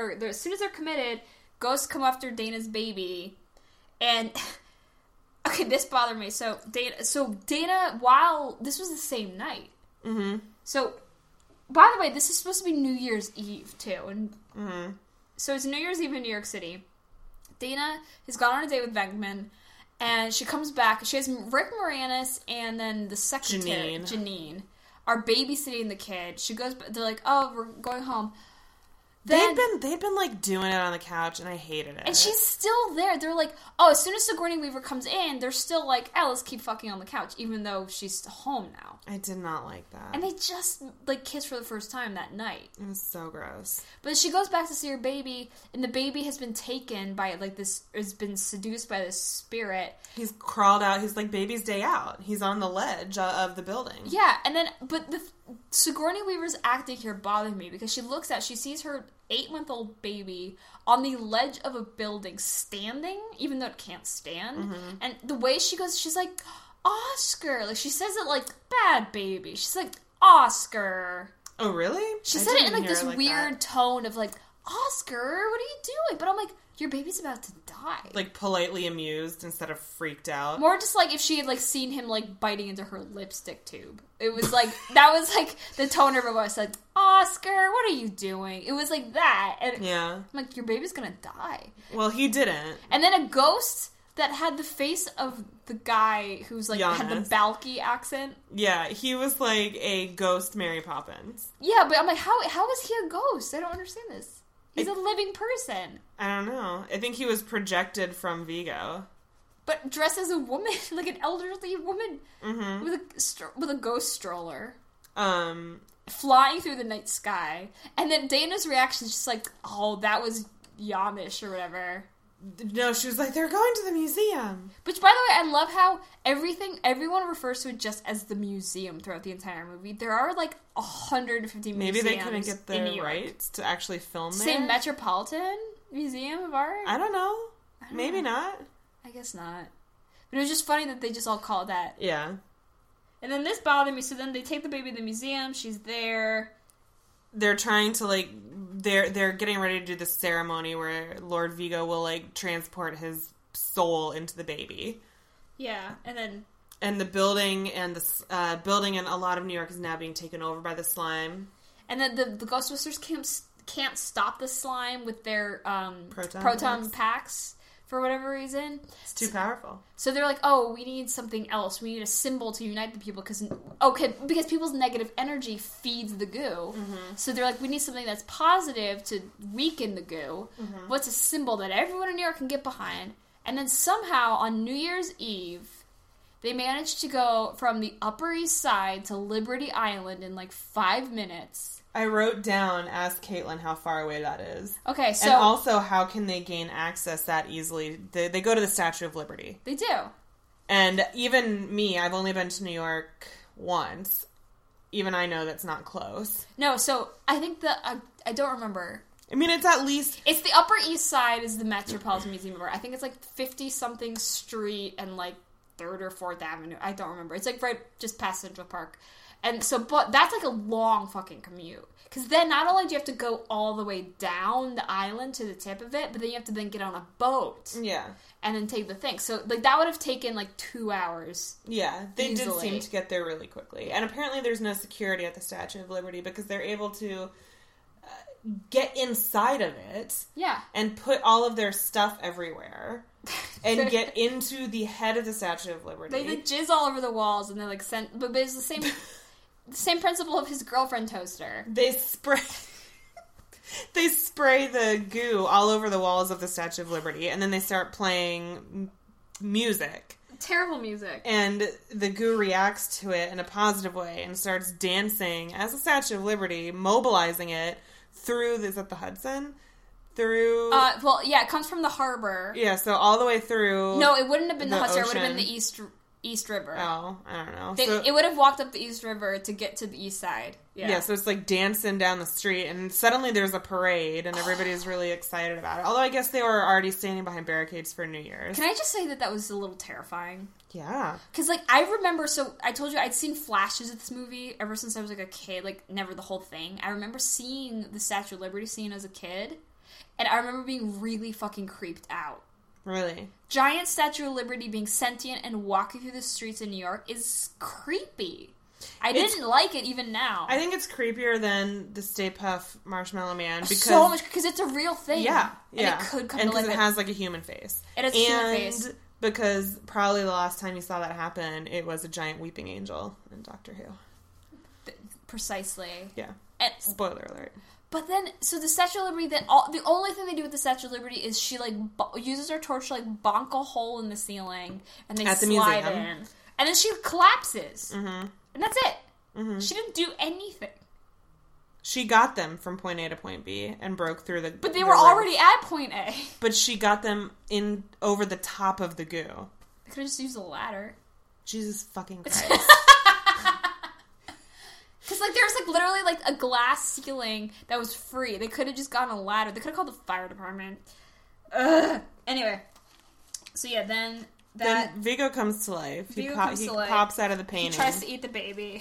ghosts come after Dana's baby. And, okay, this bothered me. So Dana, while, this was the same night. Mm-hmm. So, by the way, this is supposed to be New Year's Eve, too. And so it's New Year's Eve in New York City. Dana has gone on a date with Venkman, and she comes back. She has Rick Moranis and then the secretary, Janine, are babysitting the kid. She goes, they're like, oh, we're going home. Then, they've been like doing it on the couch, and I hated it. And she's still there. They're like, oh, as soon as Sigourney Weaver comes in, they're still like, oh, let's keep fucking on the couch, even though she's home now. I did not like that. And they just, like, kiss for the first time that night. It was so gross. But she goes back to see her baby, and the baby has been taken by, like, has been seduced by this spirit. He's crawled out. He's like baby's day out. He's on the ledge of the building. Yeah, and then, but Sigourney Weaver's acting here bothered me, because she sees her 8-month-old baby on the ledge of a building standing, even though it can't stand. Mm-hmm. And the way she goes, she's like, Oscar. Like, she says it like, bad baby. She's like, Oscar. Oh, really? She said it in, like, this weird tone of, like, Oscar, what are you doing? But I'm like, your baby's about to die. Like, politely amused instead of freaked out. More just, like, if she had, like, seen him, like, biting into her lipstick tube. It was, like, that was, like, the tone of her voice. Like, Oscar, what are you doing? It was, like, that. And yeah. I'm like, your baby's gonna die. Well, he didn't. And then a ghost that had the face of the guy who's, like, Giannis. had the Balky accent. Yeah, he was, like, a ghost Mary Poppins. Yeah, but I'm like, how is he a ghost? I don't understand this. He's a living person. I don't know. I think he was projected from Vigo. But dressed as a woman, like an elderly woman with a ghost stroller. Flying through the night sky. And then Dana's reaction is just like, oh, that was Yamish or whatever. No, she was like, they're going to the museum. Which, by the way, I love how everyone refers to it just as the museum throughout the entire movie. There are, like, 150 museums. Maybe they couldn't get the rights to actually film there. Same Metropolitan Museum of Art? I don't know. Maybe not. I guess not. But it was just funny that they just all call it that. Yeah. And then this bothered me, so then they take the baby to the museum, she's there. They're trying to, like, they're getting ready to do this ceremony where Lord Vigo will, like, transport his soul into the baby. Yeah, and then... And the building and the building in a lot of New York is now being taken over by the slime. And then the Ghostbusters can't stop the slime with their proton packs for whatever reason. It's too powerful. So they're like, oh, we need something else. We need a symbol to unite the people because people's negative energy feeds the goo. Mm-hmm. So they're like, we need something that's positive to weaken the goo. Mm-hmm. What's a symbol that everyone in New York can get behind? And then somehow on New Year's Eve, they managed to go from the Upper East Side to Liberty Island in like 5 minutes. I wrote down, ask Caitlin how far away that is. Okay, so... And also, how can they gain access that easily? They go to the Statue of Liberty. They do. And even me, I've only been to New York once. Even I know that's not close. No, so I think I don't remember. I mean, it's at least... It's the Upper East Side is the Metropolitan Museum of Art. I think it's like 50-something street and like 3rd or 4th Avenue. I don't remember. It's like right just past Central Park. And so, but that's like a long fucking commute. Because then not only do you have to go all the way down the island to the tip of it, but then you have to then get on a boat. Yeah. And then take the thing. So, like, that would have taken like 2 hours. Yeah. They easily. did seem to get there really quickly. And apparently there's no security at the Statue of Liberty because they're able to get inside of it. Yeah. And put all of their stuff everywhere. And get into the head of the Statue of Liberty. They like jizz all over the walls and they like sent... But it's the same... The same principle of his girlfriend toaster. They spray the goo all over the walls of the Statue of Liberty, and then they start playing music. Terrible music. And the goo reacts to it in a positive way and starts dancing as the Statue of Liberty, mobilizing it through, is that the Hudson? Through... well, yeah, it comes from the harbor. Yeah, so all the way through... No, it wouldn't have been the Hudson, ocean. it would have been the East River. Oh, I don't know. It would have walked up the East River to get to the east side. Yeah, so it's like dancing down the street, and suddenly there's a parade, and everybody's really excited about it. Although I guess they were already standing behind barricades for New Year's. Can I just say that was a little terrifying? Yeah. Because, like, I remember, so I told you I'd seen flashes of this movie ever since I was, like, a kid, like, never the whole thing. I remember seeing the Statue of Liberty scene as a kid, and I remember being really fucking creeped out. Really? Giant Statue of Liberty being sentient and walking through the streets in New York is creepy. I didn't like it even now. I think it's creepier than the Stay Puft Marshmallow Man because so much because it's a real thing. Yeah, and it could come to life. And because it has like a human face. It has a human face. Because probably the last time you saw that happen, it was a giant weeping angel in Doctor Who. Precisely. Yeah. And, spoiler alert. But then, so the Statue of Liberty, the only thing they do with the Statue of Liberty is she, like, uses her torch to, like, bonk a hole in the ceiling, and they slide in. And then she collapses. Mm-hmm. And that's it. Mm-hmm. She didn't do anything. She got them from point A to point B and broke through the... But they were already at point A. But she got them in over the top of the goo. They could have just used a ladder. Jesus fucking Christ. Because, like, there's, like, literally, like, a glass ceiling that was free. They could have just gotten a ladder. They could have called the fire department. Ugh. Anyway. So, yeah, then Vigo comes to life. He pops out of the painting. He tries to eat the baby.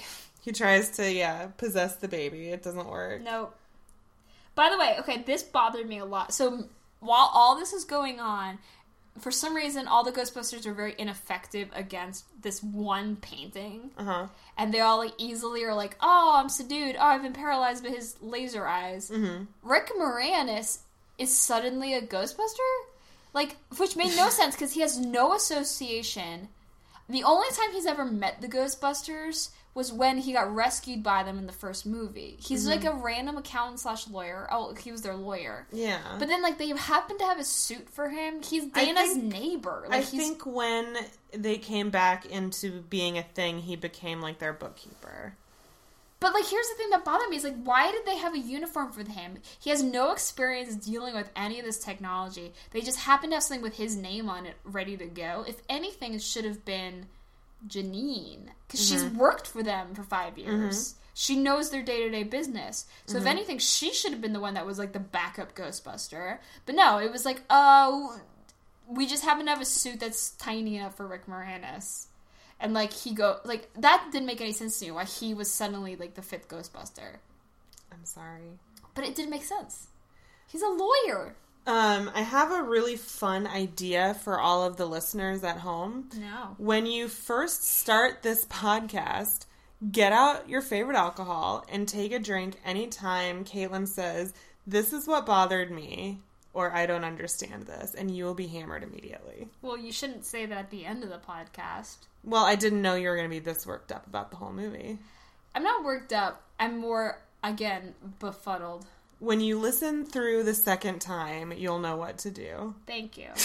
He tries to, possess the baby. It doesn't work. Nope. By the way, okay, this bothered me a lot. So, while all this is going on, for some reason, all the Ghostbusters are very ineffective against this one painting. Uh-huh. And they all, like, easily are like, oh, I'm subdued. Oh, I've been paralyzed by his laser eyes. Mm-hmm. Rick Moranis is suddenly a Ghostbuster? Like, which made no sense, because he has no association. The only time he's ever met the Ghostbusters was when he got rescued by them in the first movie. He's like a random accountant / lawyer. Oh, he was their lawyer. Yeah. But then, like, they happen to have a suit for him. He's Dana's neighbor. Like, I think when they came back into being a thing, he became, like, their bookkeeper. But, like, here's the thing that bothered me is, like, why did they have a uniform for him? He has no experience dealing with any of this technology. They just happen to have something with his name on it ready to go. If anything, it should have been Janine, because she's worked for them for 5 years. She knows their day-to-day business. So if anything, she should have been the one that was, like, the backup Ghostbuster. But no, it was like, oh, we just happen to have a suit that's tiny enough for Rick Moranis. And, like, that didn't make any sense to me, why he was suddenly, like, the 5th Ghostbuster. I'm sorry. But it didn't make sense. He's a lawyer. I have a really fun idea for all of the listeners at home. No. When you first start this podcast, get out your favorite alcohol and take a drink anytime Caitlin says, "This is what bothered me," or "I don't understand this," and you will be hammered immediately. Well, you shouldn't say that at the end of the podcast. Well, I didn't know you were going to be this worked up about the whole movie. I'm not worked up. I'm more, again, befuddled. When you listen through the second time, you'll know what to do. Thank you.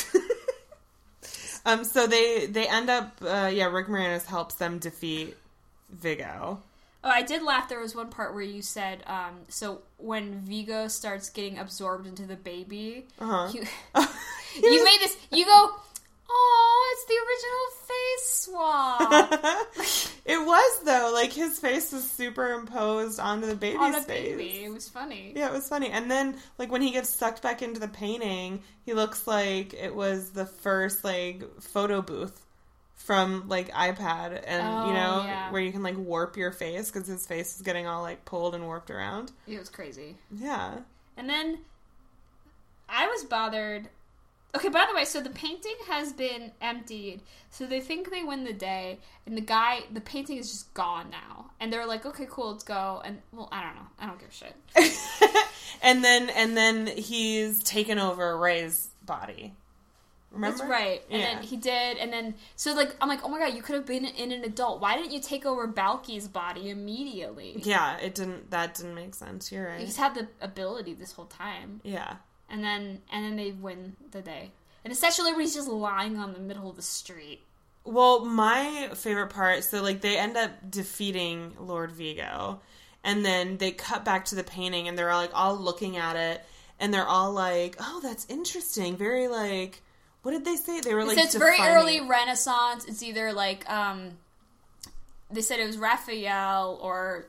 So they end up, Rick Moranis helps them defeat Vigo. Oh, I did laugh. There was one part where you said, so when Vigo starts getting absorbed into the baby, you made this, you go, oh, it's the original face swap. It was, though. Like, his face was superimposed onto the baby's face. Baby. It was funny. Yeah, it was funny. And then, like, when he gets sucked back into the painting, he looks like it was the first, like, photo booth from, like, iPad. And, where you can, like, warp your face because his face is getting all, like, pulled and warped around. It was crazy. Yeah. And then I was bothered. Okay, by the way, so the painting has been emptied, so they think they win the day, and the painting is just gone now. And they're like, okay, cool, let's go. And, well, I don't know. I don't give a shit. and then he's taken over Ray's body. Remember? That's right. And then he did, and then, so, like, I'm like, oh my god, you could have been in an adult. Why didn't you take over Balky's body immediately? Yeah, that didn't make sense. You're right. He's had the ability this whole time. Yeah. And then they win the day. And essentially everybody's just lying on the middle of the street. Well, my favorite part, so, like, they end up defeating Lord Vigo, and then they cut back to the painting, and they're all, like, all looking at it, and they're all like, oh, that's interesting. Very, like, what did they say? They were, like, it's very early Renaissance. It's either, like, they said it was Raphael or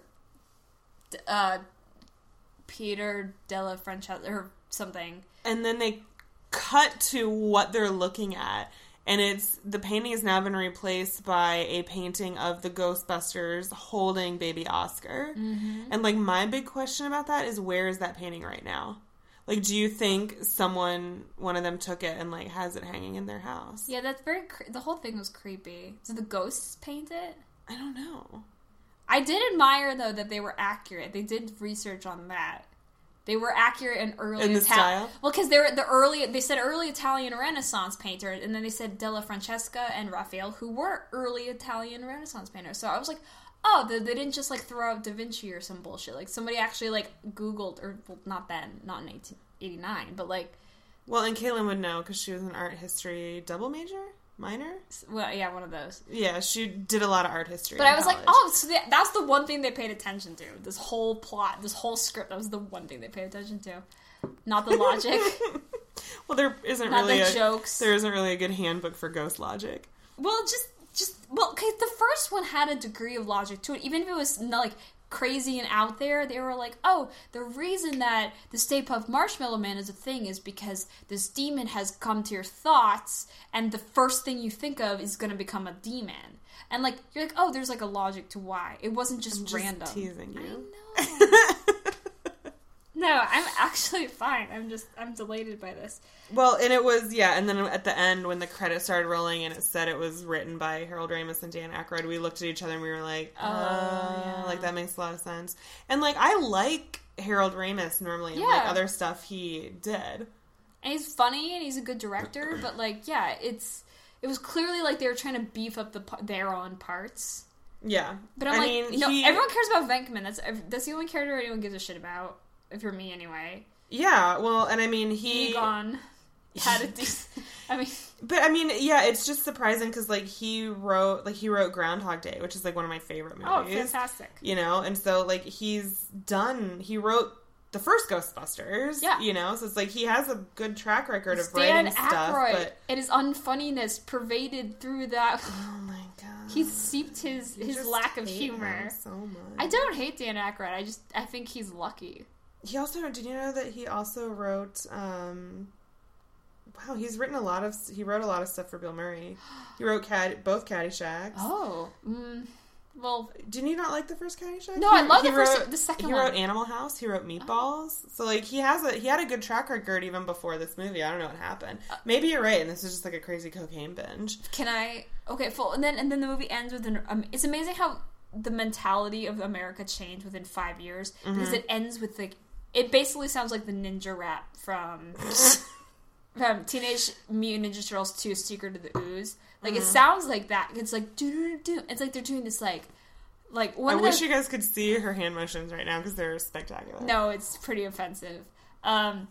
Peter della Francesca, or something. And then they cut to what they're looking at, and the painting has now been replaced by a painting of the Ghostbusters holding baby Oscar. Mm-hmm. And, like, my big question about that is, where is that painting right now? Like, do you think one of them took it and, like, has it hanging in their house? Yeah, that's very the whole thing was creepy. Did the ghosts paint it? I don't know. I did admire, though, that they were accurate. They did research on that. They were accurate and early in the style. Well, because they said early Italian Renaissance painter, and then they said Della Francesca and Raphael, who were early Italian Renaissance painters. So I was like, oh, they didn't just, like, throw out Da Vinci or some bullshit. Like, somebody actually, like, Googled, or, well, not then, not in 1889, but, like... Well, and Caitlin would know, because she was an art history double major? Minor? Well, yeah, one of those. Yeah, she did a lot of art history. But I was like, oh, so that's the one thing they paid attention to. This whole plot, this whole script, that was the one thing they paid attention to. Not the logic. Well, there isn't not really the jokes. There isn't really a good handbook for ghost logic. Well, well, okay, the first one had a degree of logic to it, even if it was, like, crazy and out there. They were like, oh, the reason that the Stay Puft Marshmallow Man is a thing is because this demon has come to your thoughts, and the first thing you think of is going to become a demon. And, like, you're like, oh, there's, like, a logic to why. It wasn't just random. Teasing you. I know. No, I'm actually fine. I'm delighted by this. Well, and it was, and then at the end, when the credits started rolling and it said it was written by Harold Ramis and Dan Aykroyd, we looked at each other and we were like, like, that makes a lot of sense. And, like, I like Harold Ramis normally and, like, other stuff he did. And he's funny and he's a good director, but, like, it was clearly like they were trying to beef up their own parts. Yeah. But I mean, everyone cares about Venkman. That's the only character anyone gives a shit about, for me anyway. Yeah, well, and I mean, Egon had a decent... I mean... But, I mean, it's just surprising because, like, he wrote Groundhog Day, which is, like, one of my favorite movies. Oh, fantastic. You know, and so, like, he wrote the first Ghostbusters, you know, so it's like he has a good track record of writing stuff. But and his unfunniness pervaded through that. Oh my god. He seeped his lack of humor. So much. I don't hate Dan Aykroyd, I think he's lucky. He also, did you know that he also wrote, he wrote a lot of stuff for Bill Murray. He wrote both Caddyshack. Oh, well, did you not like the first Caddyshack? No, I love the second one. He wrote Animal House. He wrote Meatballs. So, like, he had a good track record even before this movie. I don't know what happened. Maybe you're right, and this is just like a crazy cocaine binge. Okay, full, and then the movie ends with it's amazing how the mentality of America changed within 5 years, because it ends with, like, it basically sounds like the ninja rap from Teenage Mutant Ninja Turtles 2: Secret of the Ooze. Like, it sounds like that. It's like, do-do-do-do. It's like they're doing this, like one I wish you guys could see her hand motions right now, because they're spectacular. No, it's pretty offensive. But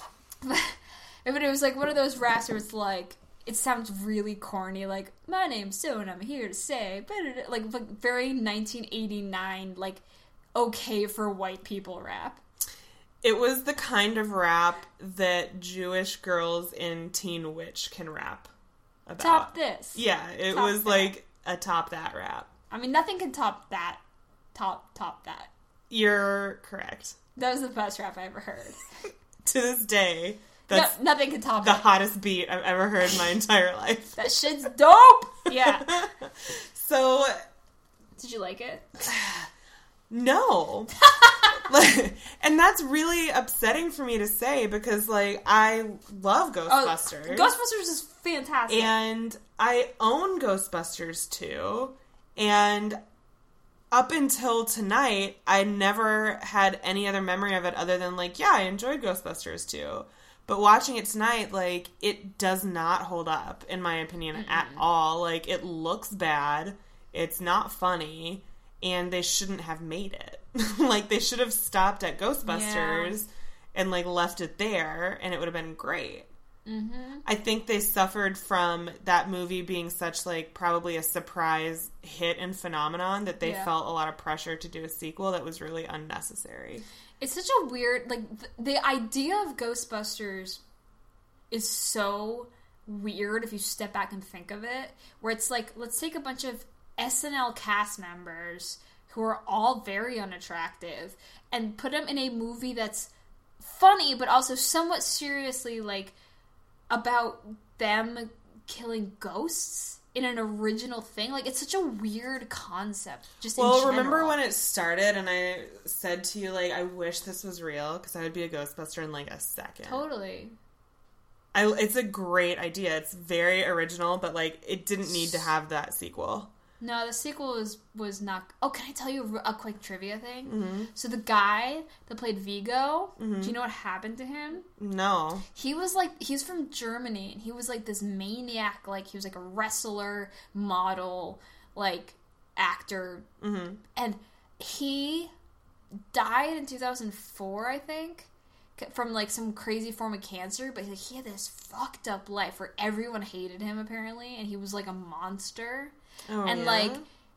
it was like one of those raps where it's like, it sounds really corny, like, my name's so and I'm here to say, like very 1989, like, okay for white people rap. It was the kind of rap that Jewish girls in Teen Witch can rap about. Top this. Yeah, it was like a top that rap. I mean, nothing can top that. Top that. You're correct. That was the best rap I ever heard. To this day, that's nothing can top the hottest beat I've ever heard in my entire life. That shit's dope! Yeah. So... Did you like it? No. And that's really upsetting for me to say, because, like, I love Ghostbusters. Ghostbusters is fantastic. And I own Ghostbusters 2. And up until tonight, I never had any other memory of it other than, like, yeah, I enjoyed Ghostbusters 2. But watching it tonight, like, it does not hold up, in my opinion, at all. Like, it looks bad. It's not funny. And they shouldn't have made it. Like, they should have stopped at Ghostbusters and, like, left it there, and it would have been great. Mm-hmm. I think they suffered from that movie being such, like, probably a surprise hit and phenomenon that they felt a lot of pressure to do a sequel that was really unnecessary. It's such a weird, like, the idea of Ghostbusters is so weird if you step back and think of it, where it's like, let's take a bunch of SNL cast members who are all very unattractive and put them in a movie that's funny but also somewhat seriously, like, about them killing ghosts in an original thing. Like, it's such a weird concept. Just in general. Remember when it started and I said to you, like, I wish this was real, because I would be a Ghostbuster in, like, a second. Totally. It's a great idea. It's very original, but, like, it didn't need to have that sequel. No, the sequel was not... Oh, can I tell you a quick trivia thing? Mm-hmm. So the guy that played Vigo, do you know what happened to him? No. He's from Germany, and he was, like, this maniac, like, he was, like, a wrestler, model, like, actor, and he died in 2004, I think, from, like, some crazy form of cancer, but he had this fucked up life where everyone hated him, apparently, and he was, like, a monster. Oh, and, like,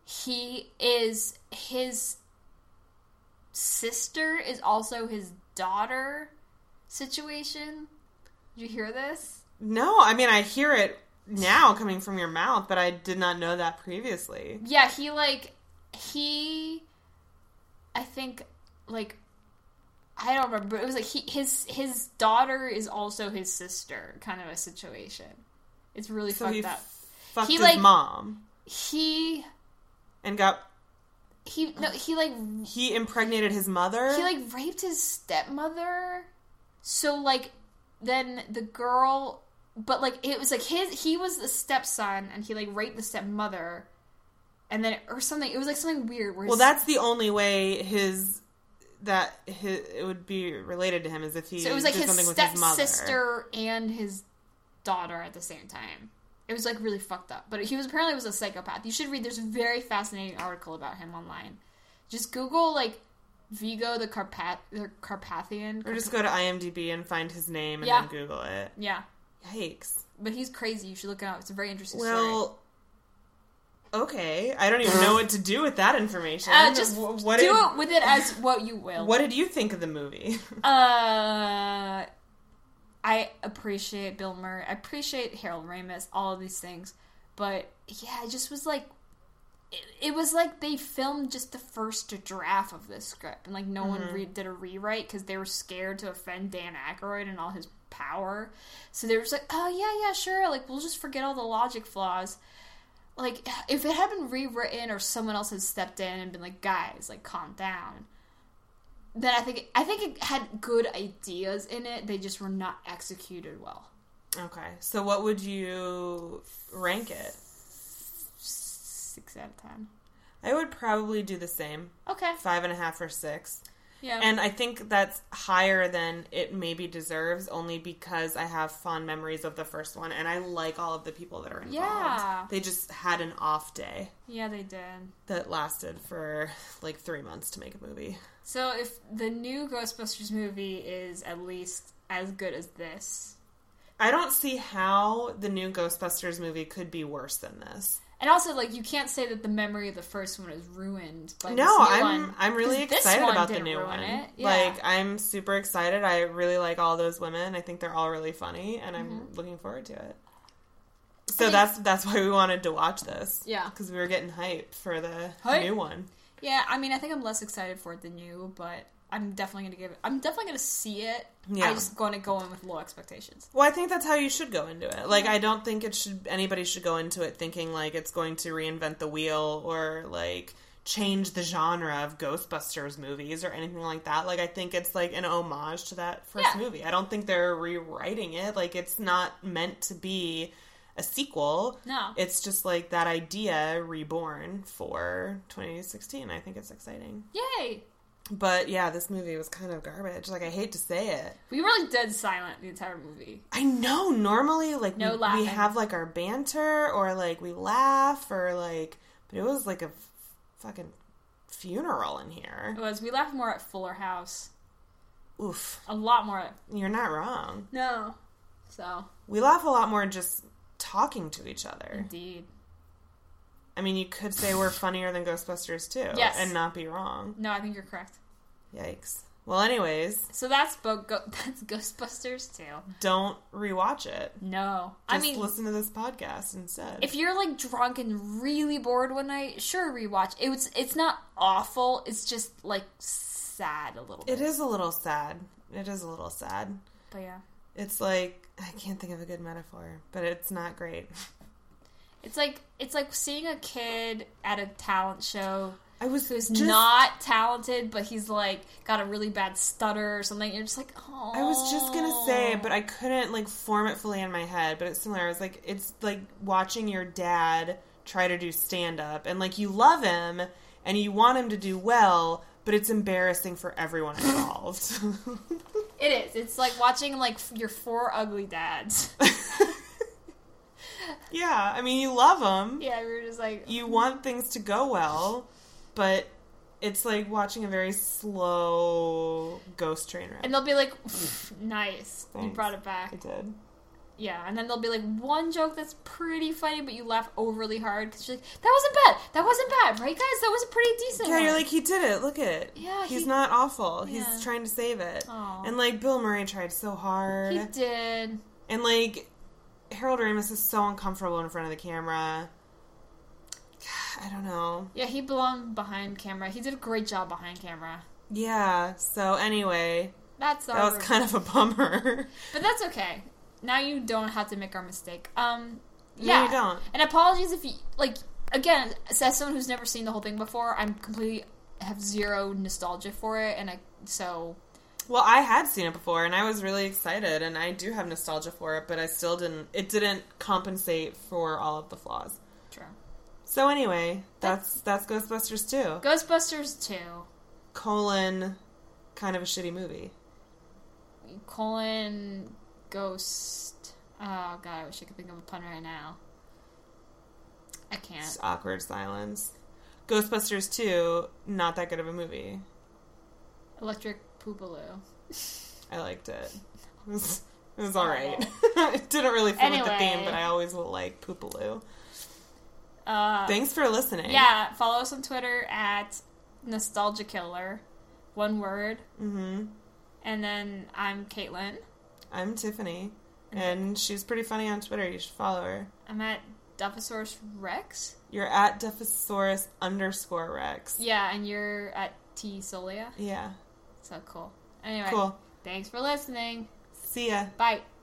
his sister is also his daughter situation. Did you hear this? No, I mean, I hear it now coming from your mouth, but I did not know that previously. Yeah, he I think, like, I don't remember, but it was like his daughter is also his sister, kind of a situation. It's really fucked up. Fucked his mom. He impregnated his mother. He, like, raped his stepmother. So, like, then the girl, but, like, it was like he was the stepson, and he, like, raped the stepmother, and then or something. It was like something weird. Where that's the only way it would be related to him, is if he. So it was like did his something with his mother. stepsister and his daughter at the same time. It was, like, really fucked up. But he was apparently a psychopath. You should read. There's a very fascinating article about him online. Just Google, like, Vigo the Carpathian. Or just go to IMDb and find his name and then Google it. Yeah. Yikes. But he's crazy. You should look it up. It's a very interesting story. Well, okay. I don't even know what to do with that information. Just do it with it as what you will. What did you think of the movie? I appreciate Bill Murray. I appreciate Harold Ramis. All of these things. But, yeah, it just was like... It was like they filmed just the first draft of this script. And, like, no one did a rewrite because they were scared to offend Dan Aykroyd and all his power. So they were just like, oh, yeah, sure. Like, we'll just forget all the logic flaws. Like, if it had been rewritten or someone else had stepped in and been like, guys, like, calm down, then I think it had good ideas in it. They just were not executed well. Okay. So what would you rank it? 6 out of 10. I would probably do the same. Okay. 5.5 or 6. Yeah. And I think that's higher than it maybe deserves, only because I have fond memories of the first one, and I like all of the people that are involved. Yeah. They just had an off day. Yeah, they did. That lasted for, like, 3 months to make a movie. So if the new Ghostbusters movie is at least as good as this... I don't see how the new Ghostbusters movie could be worse than this. And also, like, you can't say that the memory of the first one is ruined by this new one. I'm really excited about the new one. Yeah. Like, I'm super excited. I really like all those women. I think they're all really funny, and I'm looking forward to it. So that's why we wanted to watch this. Yeah. Because we were getting hyped for the new one. Yeah, I mean, I think I'm less excited for it than you, but I'm definitely going to see it. Yeah. I'm just going to go in with low expectations. Well, I think that's how you should go into it. Like, I don't think anybody should go into it thinking, like, it's going to reinvent the wheel or, like, change the genre of Ghostbusters movies or anything like that. Like, I think it's, like, an homage to that first movie. I don't think they're rewriting it. Like, it's not meant to be a sequel. No. It's just, like, that idea reborn for 2016. I think it's exciting. Yay! But, yeah, this movie was kind of garbage. Like, I hate to say it. We were, like, dead silent the entire movie. I know. Normally, like, we have, like, our banter or, like, we laugh or, like... But it was, like, a fucking funeral in here. It was. We laughed more at Fuller House. Oof. A lot more. You're not wrong. No. So. We laugh a lot more just talking to each other. Indeed. I mean, you could say we're funnier than Ghostbusters, too. Yes. And not be wrong. No, I think you're correct. Yikes. Well, anyways. So that's Ghostbusters, too. Don't rewatch it. No. Just listen to this podcast instead. If you're, like, drunk and really bored one night, sure, rewatch. It's not awful. It's just, like, sad a little bit. It is a little sad. It is a little sad. But, yeah. It's like, I can't think of a good metaphor, but it's not great. It's like seeing a kid at a talent show who's just not talented, but he's like got a really bad stutter or something. You're just like, oh. I was just gonna say, but I couldn't like form it fully in my head. But it's similar. I was like, it's like watching your dad try to do stand up, and like you love him and you want him to do well, but it's embarrassing for everyone involved. It is. It's like watching like your 4 ugly dads. Yeah, I mean, you love them. Yeah, we were just like... You want things to go well, but it's like watching a very slow ghost train ride. And they'll be like, nice, thanks. You brought it back. I did. Yeah, and then there'll be like one joke that's pretty funny, but you laugh overly hard because you're like, that wasn't bad, right guys? That was a pretty decent one. You're like, he did it, look at it. Yeah, he's not awful. Yeah. He's trying to save it. Aww. And like, Bill Murray tried so hard. He did. And like... Harold Ramis is so uncomfortable in front of the camera. I don't know. Yeah, he belonged behind camera. He did a great job behind camera. Yeah, so anyway, that was kind of a bummer. But that's okay. Now you don't have to make our mistake. No, you don't. And apologies if you, like, again, as someone who's never seen the whole thing before, have zero nostalgia for it, and Well, I had seen it before, and I was really excited, and I do have nostalgia for it, but I still it didn't compensate for all of the flaws. True. So anyway, that's Ghostbusters 2. Ghostbusters 2. Kind of a shitty movie. Ghost. Oh, God, I wish I could think of a pun right now. I can't. Just awkward silence. Ghostbusters 2, not that good of a movie. Electric Poogaloo. I liked it. It was alright. It didn't really fit with the theme, but I always will like Poopaloo. Thanks for listening. Yeah, follow us on Twitter at Nostalgia Killer. One word. Mm-hmm. And then I'm Caitlin. I'm Tiffany. And she's pretty funny on Twitter. You should follow her. I'm at Duffosaurus Rex. You're at Duffosaurus_Rex. Yeah, and you're at T Solia. Yeah. So cool. Anyway. Cool. Thanks for listening. See ya. Bye.